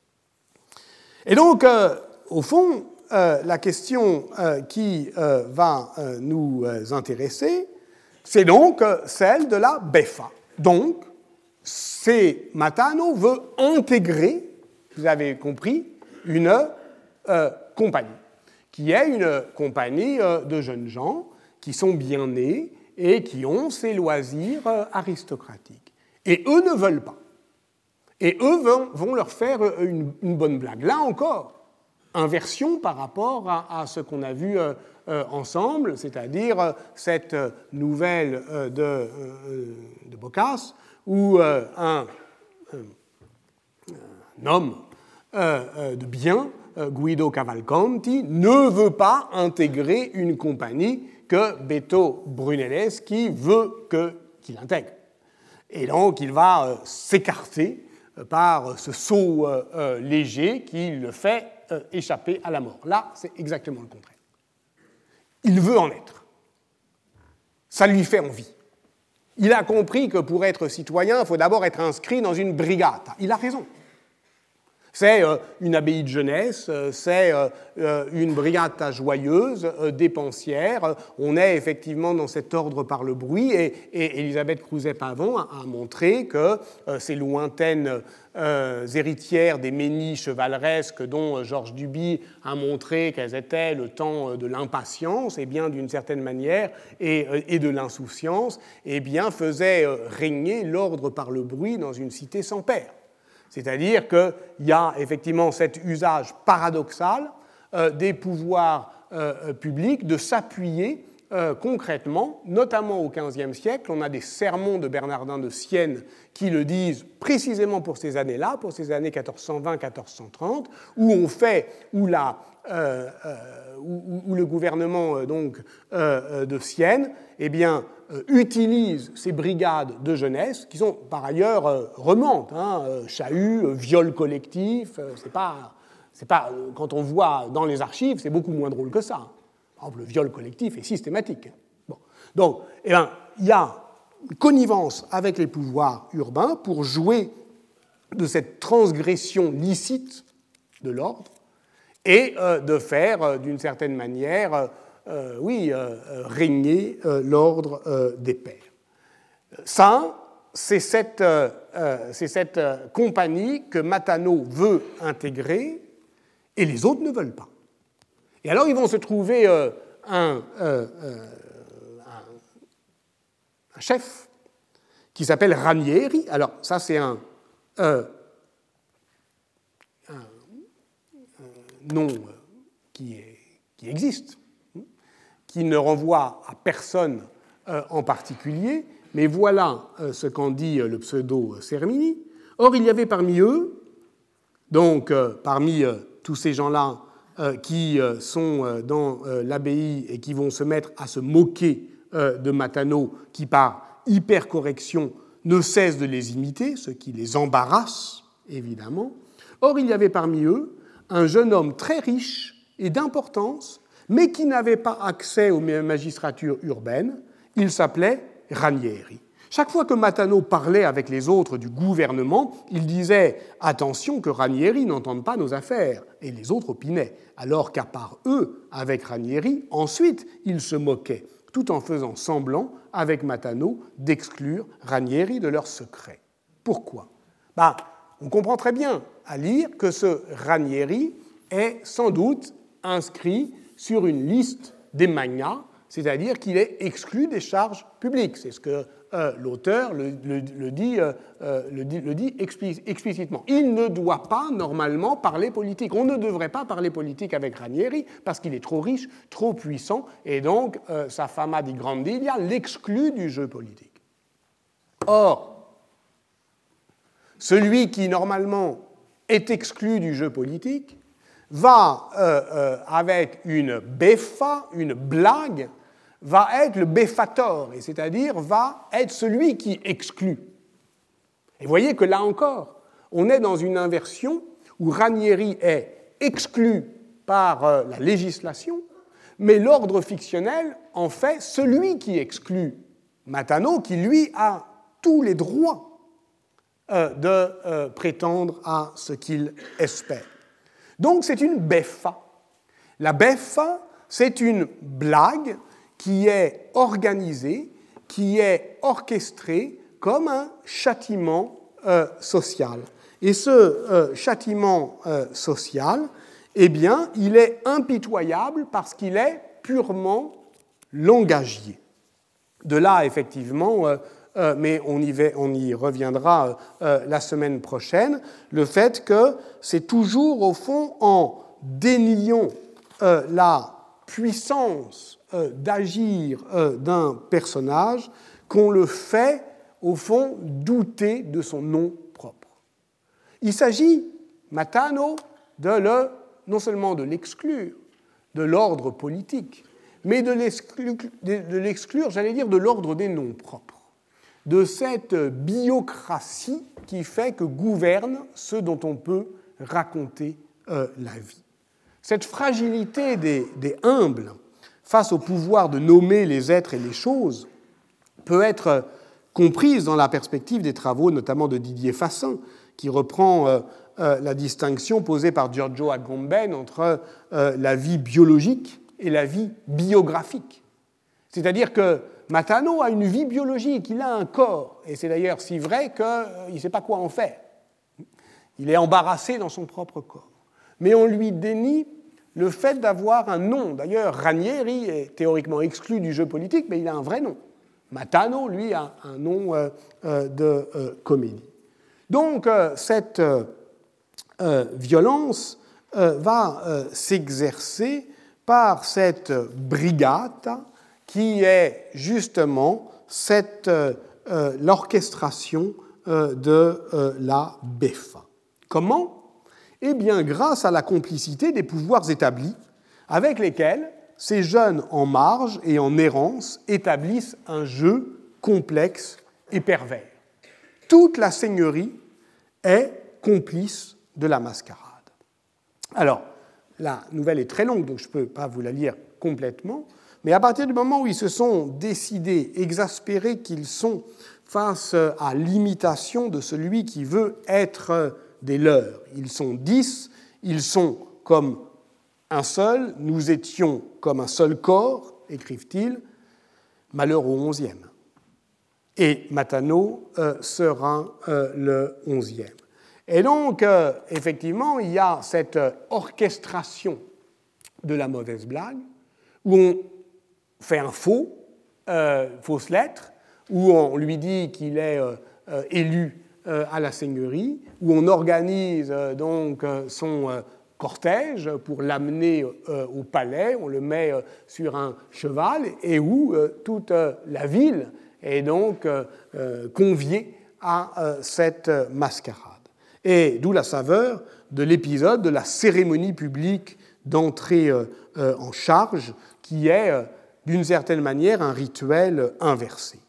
Et donc, euh, au fond, Euh, la question euh, qui euh, va euh, nous euh, intéresser, c'est donc euh, celle de la beffa. Donc, c'est Matano veut intégrer, vous avez compris, une euh, compagnie, qui est une compagnie euh, de jeunes gens qui sont bien nés et qui ont ces loisirs euh, aristocratiques. Et eux ne veulent pas. Et eux vont, vont leur faire une, une bonne blague. Là encore, inversion par rapport à, à ce qu'on a vu euh, euh, ensemble, c'est-à-dire euh, cette euh, nouvelle euh, de, euh, de Boccace, où euh, un, un, un homme euh, euh, de bien, euh, Guido Cavalcanti, ne veut pas intégrer une compagnie que Beto Brunelleschi veut que, qu'il intègre. Et donc il va euh, s'écarter par ce saut euh, euh, léger qui le fait euh, échapper à la mort. Là, c'est exactement le contraire. Il veut en être. Ça lui fait envie. Il a compris que pour être citoyen, il faut d'abord être inscrit dans une brigata. Il a raison. C'est euh, une abbaye de jeunesse, euh, c'est euh, une brigata joyeuse, euh, dépensière. On est effectivement dans cet ordre par le bruit, et, et Elisabeth Crouzet-Pavon a, a montré que euh, ces lointaines euh, héritières des ménies chevaleresques dont euh, Georges Duby a montré qu'elles étaient le temps de l'impatience, et bien d'une certaine manière, et, et de l'insouciance, et bien faisaient euh, régner l'ordre par le bruit dans une cité sans père. C'est-à-dire qu'il y a effectivement cet usage paradoxal euh, des pouvoirs euh, publics de s'appuyer euh, concrètement, notamment au quinzième siècle, on a des sermons de Bernardin de Sienne qui le disent précisément pour ces années-là, pour ces années quatorze cent vingt à quatorze cent trente, où on fait, où, la, euh, euh, où, où le gouvernement euh, donc, euh, de Sienne eh bien, euh, utilise ces brigades de jeunesse, qui sont par ailleurs euh, remontent, hein, euh, chahut, euh, viol collectif, euh, c'est pas, c'est pas, euh, quand on voit dans les archives, c'est beaucoup moins drôle que ça. Par exemple, le viol collectif est systématique. Bon. Donc, eh bien, il y a une connivence avec les pouvoirs urbains pour jouer de cette transgression licite de l'ordre et euh, de faire, euh, d'une certaine manière, euh, euh, oui, euh, régner euh, l'ordre euh, des pairs. Ça, c'est cette, euh, c'est cette euh, compagnie que Mathanaud veut intégrer et les autres ne veulent pas. Et alors, ils vont se trouver euh, un, euh, euh, un, un chef qui s'appelle Ranieri. Alors, ça, c'est un, euh, un, un nom qui, est, qui existe, qui ne renvoie à personne euh, en particulier, mais voilà euh, ce qu'en dit euh, le pseudo-Sermini. Or, il y avait parmi eux, donc euh, parmi euh, tous ces gens-là, Euh, qui euh, sont euh, dans euh, l'abbaye et qui vont se mettre à se moquer euh, de Mathanaud, qui par hypercorrection ne cesse de les imiter, ce qui les embarrasse, évidemment. Or, il y avait parmi eux un jeune homme très riche et d'importance, mais qui n'avait pas accès aux magistratures urbaines. Il s'appelait Ranieri. Chaque fois que Mathanaud parlait avec les autres du gouvernement, il disait « Attention que Ranieri n'entende pas nos affaires », et les autres opinaient, alors qu'à part eux, avec Ranieri, ensuite, il se moquait, tout en faisant semblant, avec Mathanaud, d'exclure Ranieri de leur secret. Pourquoi ? Ben, on comprend très bien à lire que ce Ranieri est sans doute inscrit sur une liste des magnats, c'est-à-dire qu'il est exclu des charges publiques. C'est ce que euh, l'auteur le, le, le, dit, euh, le, dit, le dit explicitement. Il ne doit pas normalement parler politique. On ne devrait pas parler politique avec Ranieri parce qu'il est trop riche, trop puissant, et donc euh, sa fama di grandilia l'exclut du jeu politique. Or, celui qui normalement est exclu du jeu politique va, euh, euh, avec une beffa, une blague, va être le beffator, et c'est-à-dire va être celui qui exclut. Et vous voyez que là encore, on est dans une inversion où Ranieri est exclu par euh, la législation, mais l'ordre fictionnel en fait celui qui exclut Mathanaud, qui lui a tous les droits euh, de euh, prétendre à ce qu'il espère. Donc c'est une beffa. La beffa, c'est une blague qui est organisée, qui est orchestrée comme un châtiment euh, social. Et ce euh, châtiment euh, social, eh bien, il est impitoyable parce qu'il est purement langagier. De là, effectivement, euh, euh, mais on y, va, on y reviendra euh, la semaine prochaine, le fait que c'est toujours, au fond, en déniant euh, la puissance euh, d'agir euh, d'un personnage qu'on le fait, au fond, douter de son nom propre. Il s'agit, Mathanaud, de le, non seulement de l'exclure de l'ordre politique, mais de l'exclure, de l'exclure, j'allais dire, de l'ordre des noms propres, de cette biocratie qui fait que gouverne ce dont on peut raconter euh, la vie. Cette fragilité des, des humbles face au pouvoir de nommer les êtres et les choses peut être comprise dans la perspective des travaux notamment de Didier Fassin, qui reprend euh, euh, la distinction posée par Giorgio Agamben entre euh, la vie biologique et la vie biographique. C'est-à-dire que Mathanaud a une vie biologique, il a un corps, et c'est d'ailleurs si vrai qu'il euh, ne sait pas quoi en faire. Il est embarrassé dans son propre corps. Mais on lui dénie le fait d'avoir un nom. D'ailleurs, Ranieri est théoriquement exclu du jeu politique, mais il a un vrai nom. Mathanaud, lui, a un nom euh, euh, de euh, comédie. Donc, euh, cette euh, euh, violence euh, va euh, s'exercer par cette brigata qui est justement cette, euh, l'orchestration euh, de euh, la Beffa. Comment ? Eh bien, grâce à la complicité des pouvoirs établis avec lesquels ces jeunes en marge et en errance établissent un jeu complexe et pervers. Toute la seigneurie est complice de la mascarade. Alors, la nouvelle est très longue, donc je ne peux pas vous la lire complètement, mais à partir du moment où ils se sont décidés, exaspérés qu'ils sont face à l'imitation de celui qui veut être des leurs, ils sont dix, ils sont comme un seul, nous étions comme un seul corps, écrivent-ils, malheur au onzième. Et Mathano euh, sera euh, le onzième. Et donc, euh, effectivement, il y a cette euh, orchestration de la mauvaise blague, où on fait un faux, euh, fausse lettre, où on lui dit qu'il est euh, euh, élu euh, à la seigneurie, où on organise euh, donc euh, son euh, cortège pour l'amener euh, au palais, on le met euh, sur un cheval, et où euh, toute euh, la ville est donc euh, euh, conviée à euh, cette mascarade. Et d'où la saveur de l'épisode de la cérémonie publique d'entrée euh, euh, en charge, qui est, euh, d'une certaine manière, un rituel inversé.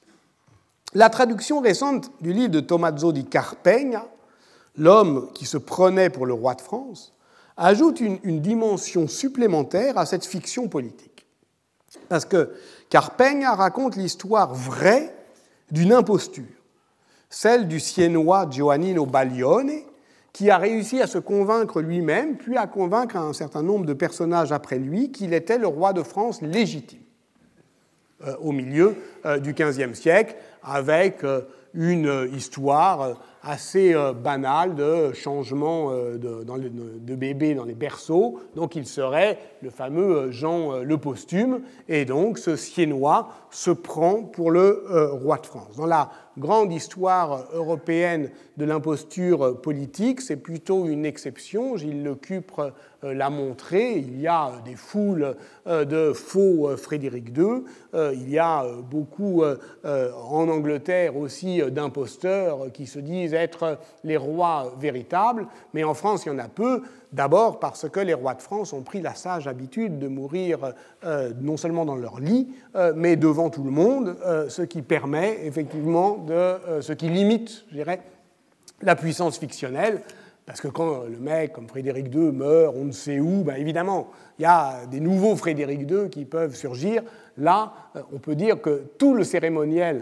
La traduction récente du livre de Tommaso di Carpegna, L'homme qui se prenait pour le roi de France, ajoute une, une dimension supplémentaire à cette fiction politique. Parce que Carpegna raconte l'histoire vraie d'une imposture, celle du Siennois Giovannino Baglione, qui a réussi à se convaincre lui-même, puis à convaincre un certain nombre de personnages après lui qu'il était le roi de France légitime, euh, au milieu euh, du quinzième siècle, avec euh, une histoire assez euh, banale de changement euh, de, dans le, de bébés dans les berceaux. Donc il serait le fameux Jean euh, le Posthume, et donc ce Siennois se prend pour le euh, roi de France. Dans la grande histoire européenne de l'imposture politique, c'est plutôt une exception. Gilles Le Cupre l'a montré. Il y a des foules de faux Frédéric deux. Il y a beaucoup en Angleterre aussi d'imposteurs qui se disent être les rois véritables. Mais en France, il y en a peu. D'abord parce que les rois de France ont pris la sage habitude de mourir euh, non seulement dans leur lit, euh, mais devant tout le monde, euh, ce qui permet effectivement, de, euh, ce qui limite, je dirais, la puissance fictionnelle. Parce que quand le mec comme Frédéric deux meurt, on ne sait où, ben évidemment, il y a des nouveaux Frédéric deux qui peuvent surgir. Là, euh, on peut dire que tout le cérémoniel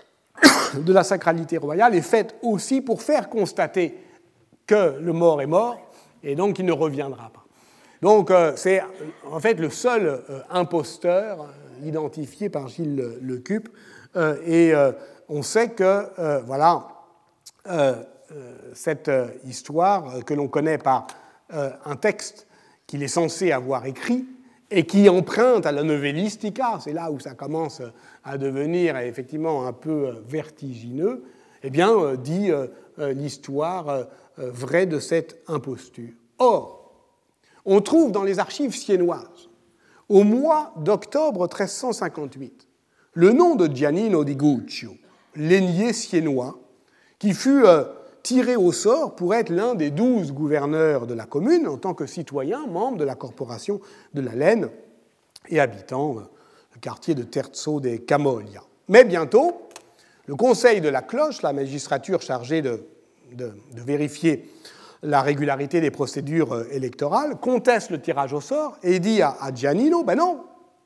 de la sacralité royale est fait aussi pour faire constater que le mort est mort, et donc il ne reviendra pas. Donc euh, c'est en fait le seul euh, imposteur euh, identifié par Gilles Le, Le Cupre, euh, et euh, on sait que euh, voilà euh, euh, cette euh, histoire euh, que l'on connaît par euh, un texte qu'il est censé avoir écrit et qui emprunte à la novellistica, c'est là où ça commence à devenir effectivement un peu vertigineux, eh bien euh, dit euh, euh, l'histoire euh, vraie de cette imposture. Or, on trouve dans les archives siennoises, au mois d'octobre treize cent cinquante-huit, le nom de Giannino di Guccio, l'aînier siennois, qui fut euh, tiré au sort pour être l'un des douze gouverneurs de la commune en tant que citoyen, membre de la corporation de la laine et habitant euh, le quartier de Terzo de Camoglia. Mais bientôt, le conseil de la cloche, la magistrature chargée de De, de vérifier la régularité des procédures électorales, conteste le tirage au sort et dit à, à Giannino, ben non,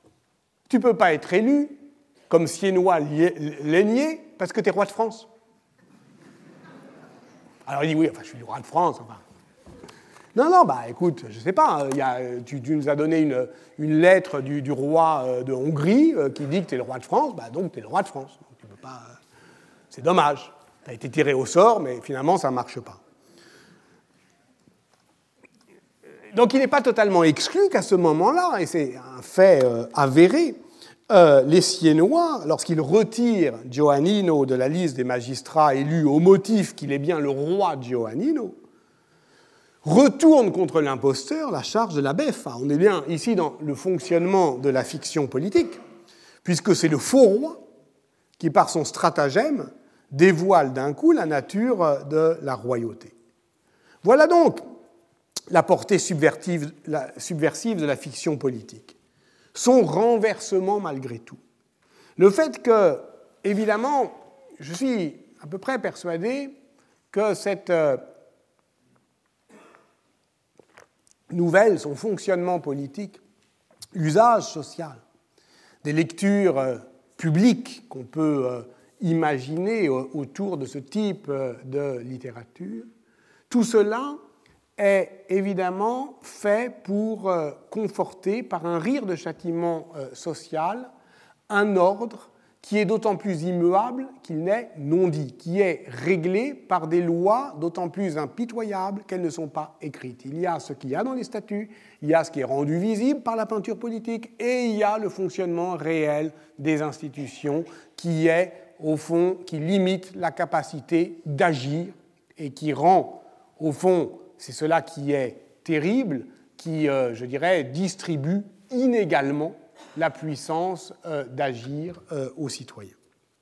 tu ne peux pas être élu comme Siennois l'aînier parce que tu es roi de France. Alors il dit, oui, enfin, je suis le roi de France. Enfin. Non, non, bah écoute, je ne sais pas, il y a, tu, tu nous as donné une, une lettre du, du roi de Hongrie qui dit que tu es le roi de France, bah, donc tu es le roi de France. Donc, tu peux pas, c'est dommage. Tu as été tiré au sort, mais finalement, ça ne marche pas. Donc, il n'est pas totalement exclu qu'à ce moment-là, et c'est un fait euh, avéré, euh, les Siennois, lorsqu'ils retirent Giovannino de la liste des magistrats élus au motif qu'il est bien le roi Giovannino, retournent contre l'imposteur la charge de la beffa. On est bien ici dans le fonctionnement de la fiction politique, puisque c'est le faux roi qui, par son stratagème, dévoile d'un coup la nature de la royauté. Voilà donc la portée subversive, la, subversive de la fiction politique, son renversement malgré tout. Le fait que, évidemment, je suis à peu près persuadé que cette euh, nouvelle, son fonctionnement politique, usage social, des lectures euh, publiques qu'on peut euh, imaginer euh, autour de ce type euh, de littérature, tout cela est évidemment fait pour euh, conforter, par un rire de châtiment euh, social, un ordre qui est d'autant plus immuable qu'il n'est non dit, qui est réglé par des lois d'autant plus impitoyables qu'elles ne sont pas écrites. Il y a ce qu'il y a dans les statuts, il y a ce qui est rendu visible par la peinture politique, et il y a le fonctionnement réel des institutions qui est, au fond, qui limite la capacité d'agir et qui rend, au fond, c'est cela qui est terrible, qui, euh, je dirais, distribue inégalement la puissance euh, d'agir euh, aux citoyens.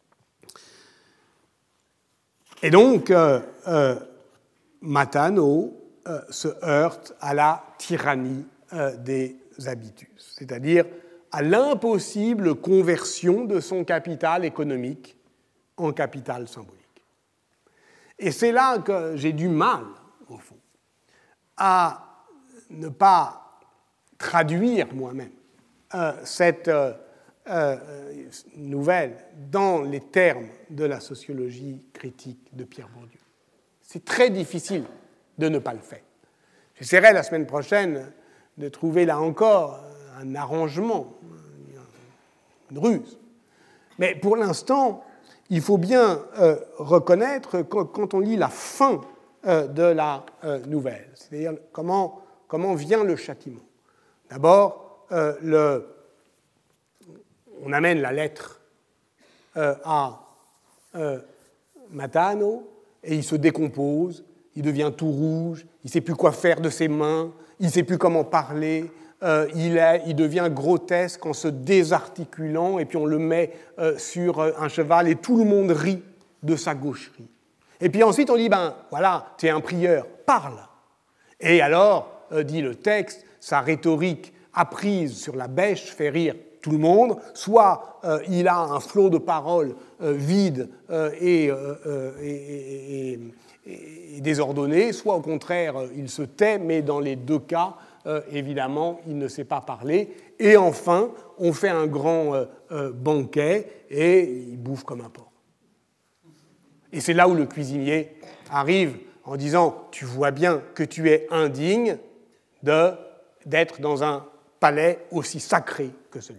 Et donc, euh, euh, Matano euh, se heurte à la tyrannie euh, des habitus, c'est-à-dire à l'impossible conversion de son capital économique en capital symbolique. Et c'est là que j'ai du mal, au fond, à ne pas traduire moi-même Euh, cette euh, euh, nouvelle dans les termes de la sociologie critique de Pierre Bourdieu. C'est très difficile de ne pas le faire. J'essaierai la semaine prochaine de trouver là encore un arrangement, une ruse. Mais pour l'instant, il faut bien euh, reconnaître que quand on lit la fin euh, de la euh, nouvelle, c'est-à-dire comment, comment vient le châtiment. D'abord, Euh, le, on amène la lettre euh, à euh, Matano et il se décompose, il devient tout rouge, il ne sait plus quoi faire de ses mains, il ne sait plus comment parler, euh, il, est, il devient grotesque en se désarticulant et puis on le met euh, sur un cheval et tout le monde rit de sa gaucherie. Et puis ensuite on dit, ben voilà, tu es un prieur, parle. Et alors, euh, dit le texte, sa rhétorique apprise sur la bêche fait rire tout le monde, soit euh, il a un flot de paroles euh, vides euh, et, euh, et, et, et, et désordonné, soit au contraire euh, il se tait, mais dans les deux cas, euh, évidemment, il ne sait pas parler. Et enfin, on fait un grand euh, euh, banquet et il bouffe comme un porc. Et c'est là où le cuisinier arrive en disant « Tu vois bien que tu es indigne de, d'être dans un palais aussi sacré que celui-là. »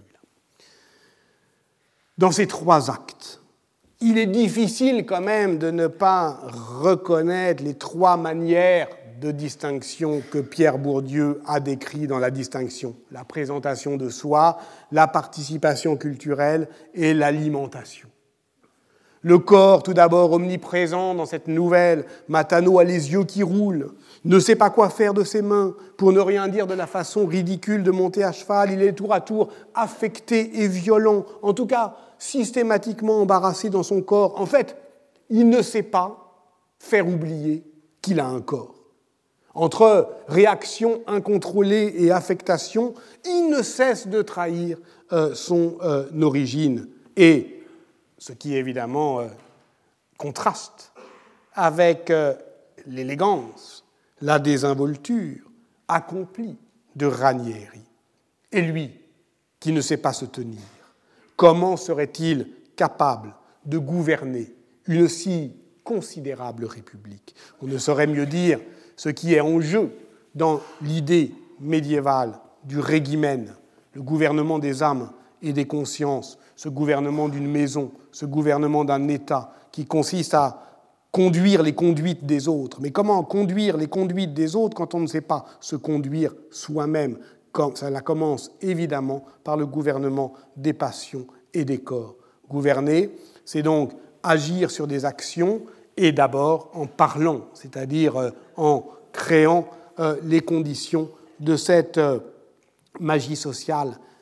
Dans ces trois actes, il est difficile quand même de ne pas reconnaître les trois manières de distinction que Pierre Bourdieu a décrites dans la distinction, la présentation de soi, la participation culturelle et l'alimentation. Le corps, tout d'abord, omniprésent dans cette nouvelle, Matano a les yeux qui roulent, ne sait pas quoi faire de ses mains, pour ne rien dire de la façon ridicule de monter à cheval, il est tour à tour affecté et violent, en tout cas systématiquement embarrassé dans son corps. En fait, il ne sait pas faire oublier qu'il a un corps. Entre réaction incontrôlée et affectation, il ne cesse de trahir euh, son euh, origine. Et ce qui évidemment euh, contraste avec euh, l'élégance, la désinvolture accomplie de Ranieri. Et lui, qui ne sait pas se tenir, comment serait-il capable de gouverner une si considérable république? On ne saurait mieux dire ce qui est en jeu dans l'idée médiévale du régimen, le gouvernement des âmes et des consciences, ce gouvernement d'une maison, ce gouvernement d'un État qui consiste à conduire les conduites des autres. Mais comment conduire les conduites des autres quand on ne sait pas se conduire soi-même? Cela commence évidemment par le gouvernement des passions et des corps. Gouverner, c'est donc agir sur des actions et d'abord en parlant, c'est-à-dire en créant les conditions de cette magie sociale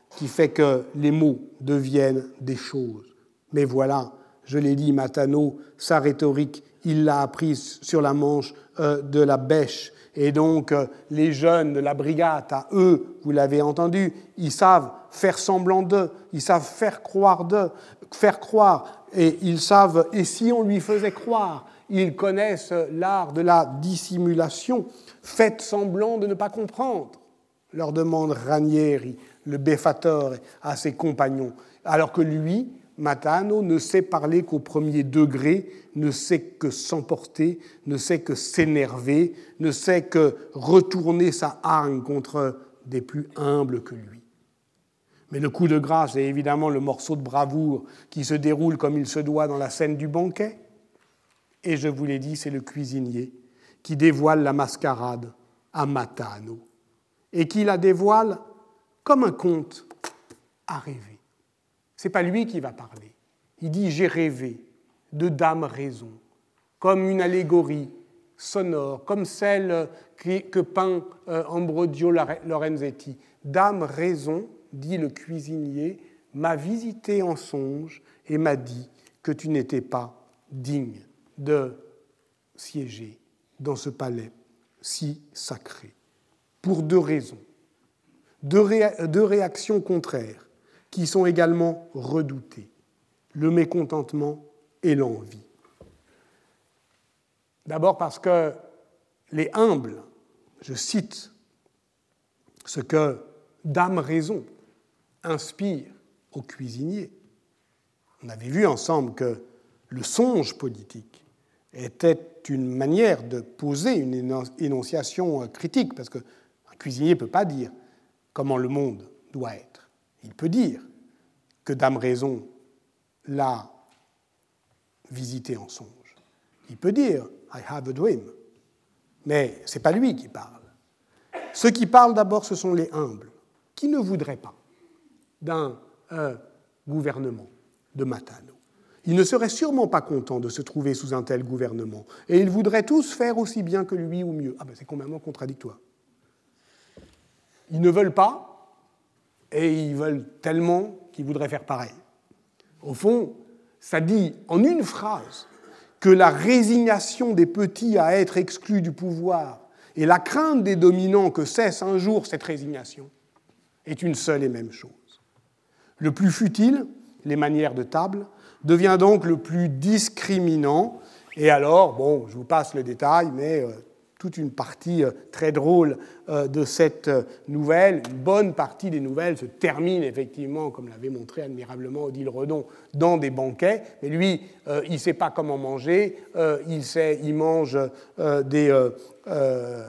qui fait que les mots deviennent des choses. Mais voilà, je l'ai dit, Matano, sa rhétorique, il l'a apprise sur la manche euh, de la bêche. Et donc, euh, les jeunes de la brigade, à eux, vous l'avez entendu, ils savent faire semblant d'eux, ils savent faire croire d'eux, faire croire, et ils savent, et si on lui faisait croire, ils connaissent l'art de la dissimulation. Faites semblant de ne pas comprendre, leur demande Ranieri, le beffatore, à ses compagnons, alors que lui, Matano, ne sait parler qu'au premier degré, ne sait que s'emporter, ne sait que s'énerver, ne sait que retourner sa hargne contre des plus humbles que lui. Mais le coup de grâce est évidemment le morceau de bravoure qui se déroule comme il se doit dans la scène du banquet. Et je vous l'ai dit, c'est le cuisinier qui dévoile la mascarade à Matano et qui la dévoile comme un conte à rêver. Ce n'est pas lui qui va parler. Il dit « j'ai rêvé de Dame Raison », comme une allégorie sonore, comme celle que peint Ambrogio Lorenzetti. « Dame Raison », dit le cuisinier, « m'a visité en songe et m'a dit que tu n'étais pas digne de siéger dans ce palais si sacré. » Pour deux raisons, deux, ré- deux réactions contraires, qui sont également redoutés, le mécontentement et l'envie. D'abord parce que les humbles, je cite ce que Dame Raison inspire aux cuisiniers. On avait vu ensemble que le songe politique était une manière de poser une énonciation critique, parce qu'un cuisinier ne peut pas dire comment le monde doit être. Il peut dire que Dame Raison l'a visité en songe. Il peut dire « I have a dream ». Mais ce n'est pas lui qui parle. Ceux qui parlent d'abord, ce sont les humbles, qui ne voudraient pas d'un euh, gouvernement de Matano. Ils ne seraient sûrement pas contents de se trouver sous un tel gouvernement. Et ils voudraient tous faire aussi bien que lui ou mieux. Ah ben c'est complètement contradictoire. Ils ne veulent pas, et ils veulent tellement qu'ils voudraient faire pareil. Au fond, ça dit en une phrase que la résignation des petits à être exclus du pouvoir et la crainte des dominants que cesse un jour cette résignation est une seule et même chose. Le plus futile, les manières de table, devient donc le plus discriminant. Et alors, bon, je vous passe le détail, mais euh, toute une partie euh, très drôle euh, de cette euh, nouvelle, une bonne partie des nouvelles se termine effectivement, comme l'avait montré admirablement Odile Redon, dans des banquets. Mais lui, euh, il ne sait pas comment manger, euh, il, sait, il mange euh, des... Euh, euh,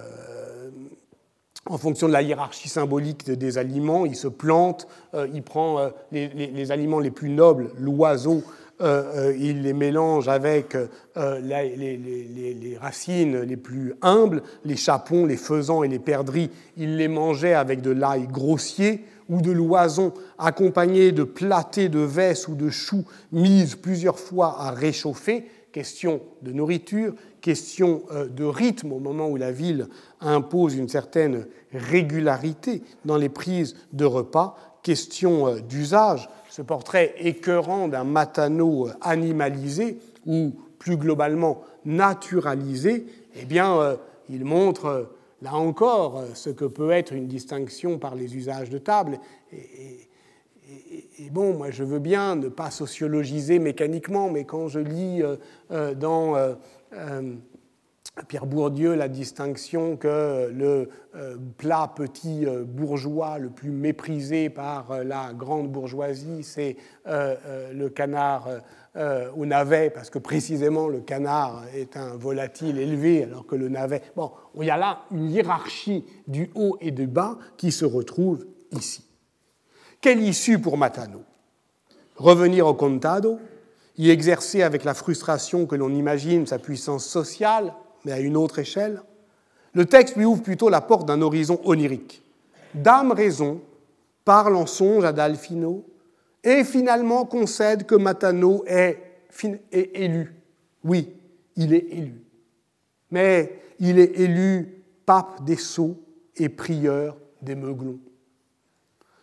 en fonction de la hiérarchie symbolique des aliments, il se plante, euh, il prend euh, les, les, les aliments les plus nobles, l'oiseau, euh, euh, il les mélange avec euh, la, les, les, les, les racines les plus humbles, les chapons, les faisans et les perdrix, il les mangeait avec de l'ail grossier ou de l'oison accompagné de plâtés de vesses ou de choux mises plusieurs fois à réchauffer. Question de nourriture, question de rythme au moment où la ville impose une certaine régularité dans les prises de repas, question d'usage, ce portrait écœurant d'un Matano animalisé ou plus globalement naturalisé, eh bien, il montre là encore ce que peut être une distinction par les usages de table. Et, et, Et, et bon, moi, je veux bien ne pas sociologiser mécaniquement, mais quand je lis euh, euh, dans euh, euh, Pierre Bourdieu la distinction que le euh, plat petit euh, bourgeois le plus méprisé par euh, la grande bourgeoisie, c'est euh, euh, le canard euh, au navet, parce que précisément le canard est un volatile élevé, alors que le navet... Bon, il y a là une hiérarchie du haut et du bas qui se retrouve ici. Quelle issue pour Matano ? Revenir au contado, y exercer avec la frustration que l'on imagine sa puissance sociale, mais à une autre échelle. Le texte lui ouvre plutôt la porte d'un horizon onirique. Dame Raison parle en songe à Dalfino et finalement concède que Matano est, est élu. Oui, il est élu. Mais il est élu pape des sots et prieur des meuglons.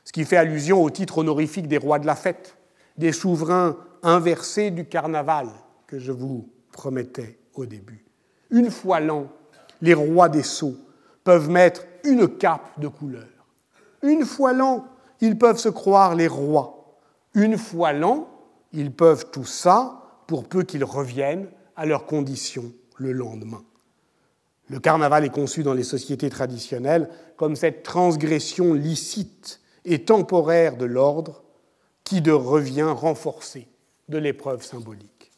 ce qui fait allusion au titre honorifique des rois de la fête, des souverains inversés du carnaval que je vous promettais au début. Une fois l'an, les rois des sceaux peuvent mettre une cape de couleur. Une fois l'an, ils peuvent se croire les rois. Une fois l'an, ils peuvent tout ça pour peu qu'ils reviennent à leurs conditions le lendemain. Le carnaval est conçu dans les sociétés traditionnelles comme cette transgression licite et temporaire de l'ordre qui de revient renforcée de l'épreuve symbolique.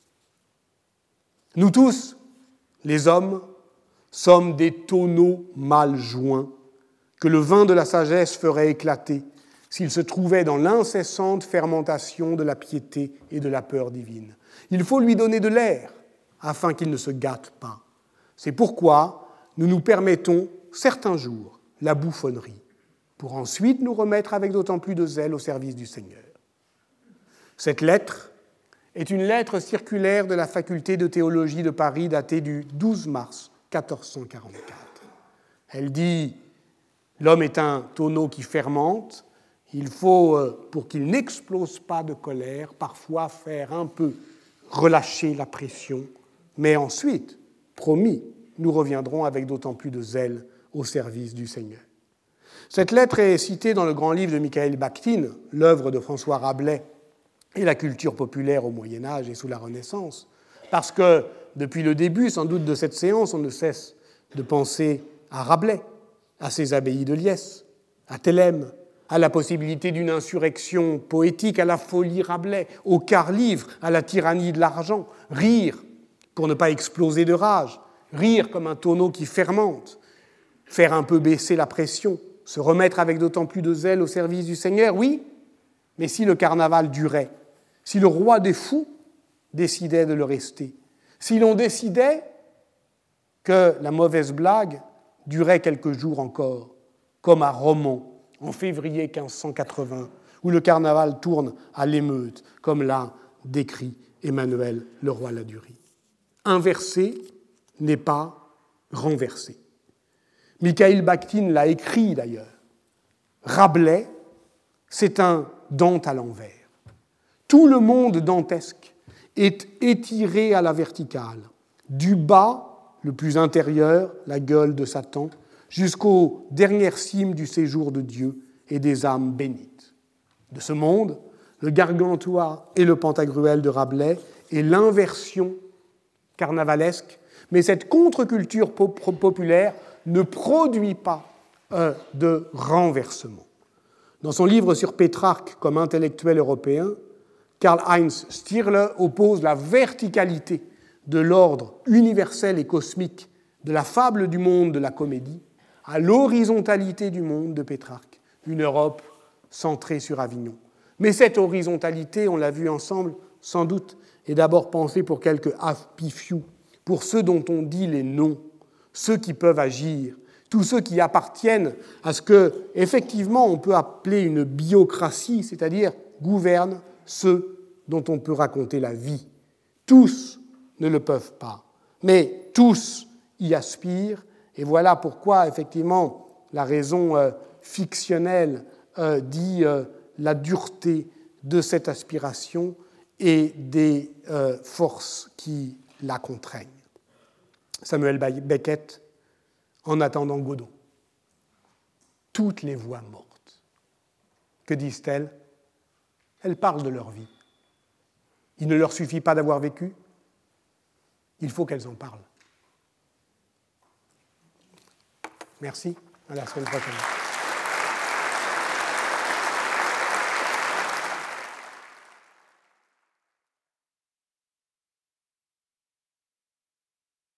Nous tous, les hommes, sommes des tonneaux mal joints que le vin de la sagesse ferait éclater s'il se trouvait dans l'incessante fermentation de la piété et de la peur divine. Il faut lui donner de l'air afin qu'il ne se gâte pas. C'est pourquoi nous nous permettons certains jours la bouffonnerie, pour ensuite nous remettre avec d'autant plus de zèle au service du Seigneur. Cette lettre est une lettre circulaire de la faculté de théologie de Paris datée du douze mars quatorze cent quarante-quatre. Elle dit « L'homme est un tonneau qui fermente, il faut, pour qu'il n'explose pas de colère, parfois faire un peu relâcher la pression, mais ensuite, promis, nous reviendrons avec d'autant plus de zèle au service du Seigneur. » Cette lettre est citée dans le grand livre de Mikhaïl Bakhtin, l'œuvre de François Rabelais et la culture populaire au Moyen-Âge et sous la Renaissance, parce que depuis le début, sans doute, de cette séance, on ne cesse de penser à Rabelais, à ses abbayes de Liesse, à Thélème, à la possibilité d'une insurrection poétique, à la folie Rabelais, au quart-livre, à la tyrannie de l'argent, rire pour ne pas exploser de rage, rire comme un tonneau qui fermente, faire un peu baisser la pression, se remettre avec d'autant plus de zèle au service du Seigneur, oui, mais si le carnaval durait, si le roi des fous décidait de le rester, si l'on décidait que la mauvaise blague durait quelques jours encore, comme à Romans, en février quinze cent quatre-vingts, où le carnaval tourne à l'émeute, comme l'a décrit Emmanuel le roi Ladurie. Inverser n'est pas renverser. Mikhaïl Bakhtin l'a écrit d'ailleurs. Rabelais, c'est un Dante à l'envers. Tout le monde dantesque est étiré à la verticale, du bas, le plus intérieur, la gueule de Satan, jusqu'aux dernières cimes du séjour de Dieu et des âmes bénites. De ce monde, le Gargantua et le Pantagruel de Rabelais est l'inversion carnavalesque, mais cette contre-culture populaire ne produit pas euh, de renversement. Dans son livre sur Pétrarque comme intellectuel européen, Karl-Heinz Stierle oppose la verticalité de l'ordre universel et cosmique de la fable du monde de la comédie à l'horizontalité du monde de Pétrarque, une Europe centrée sur Avignon. Mais cette horizontalité, on l'a vu ensemble, sans doute, est d'abord pensée pour quelques happy few, pour ceux dont on dit les noms, ceux qui peuvent agir, tous ceux qui appartiennent à ce que, effectivement, on peut appeler une biocratie, c'est-à-dire gouvernent ceux dont on peut raconter la vie. Tous ne le peuvent pas, mais tous y aspirent, et voilà pourquoi, effectivement, la raison euh, fictionnelle euh, dit euh, la dureté de cette aspiration et des euh, forces qui la contraignent. Samuel Beckett, En attendant Godot. Toutes les voix mortes. Que disent-elles ? Elles parlent de leur vie. Il ne leur suffit pas d'avoir vécu, il faut qu'elles en parlent. Merci, à la semaine prochaine.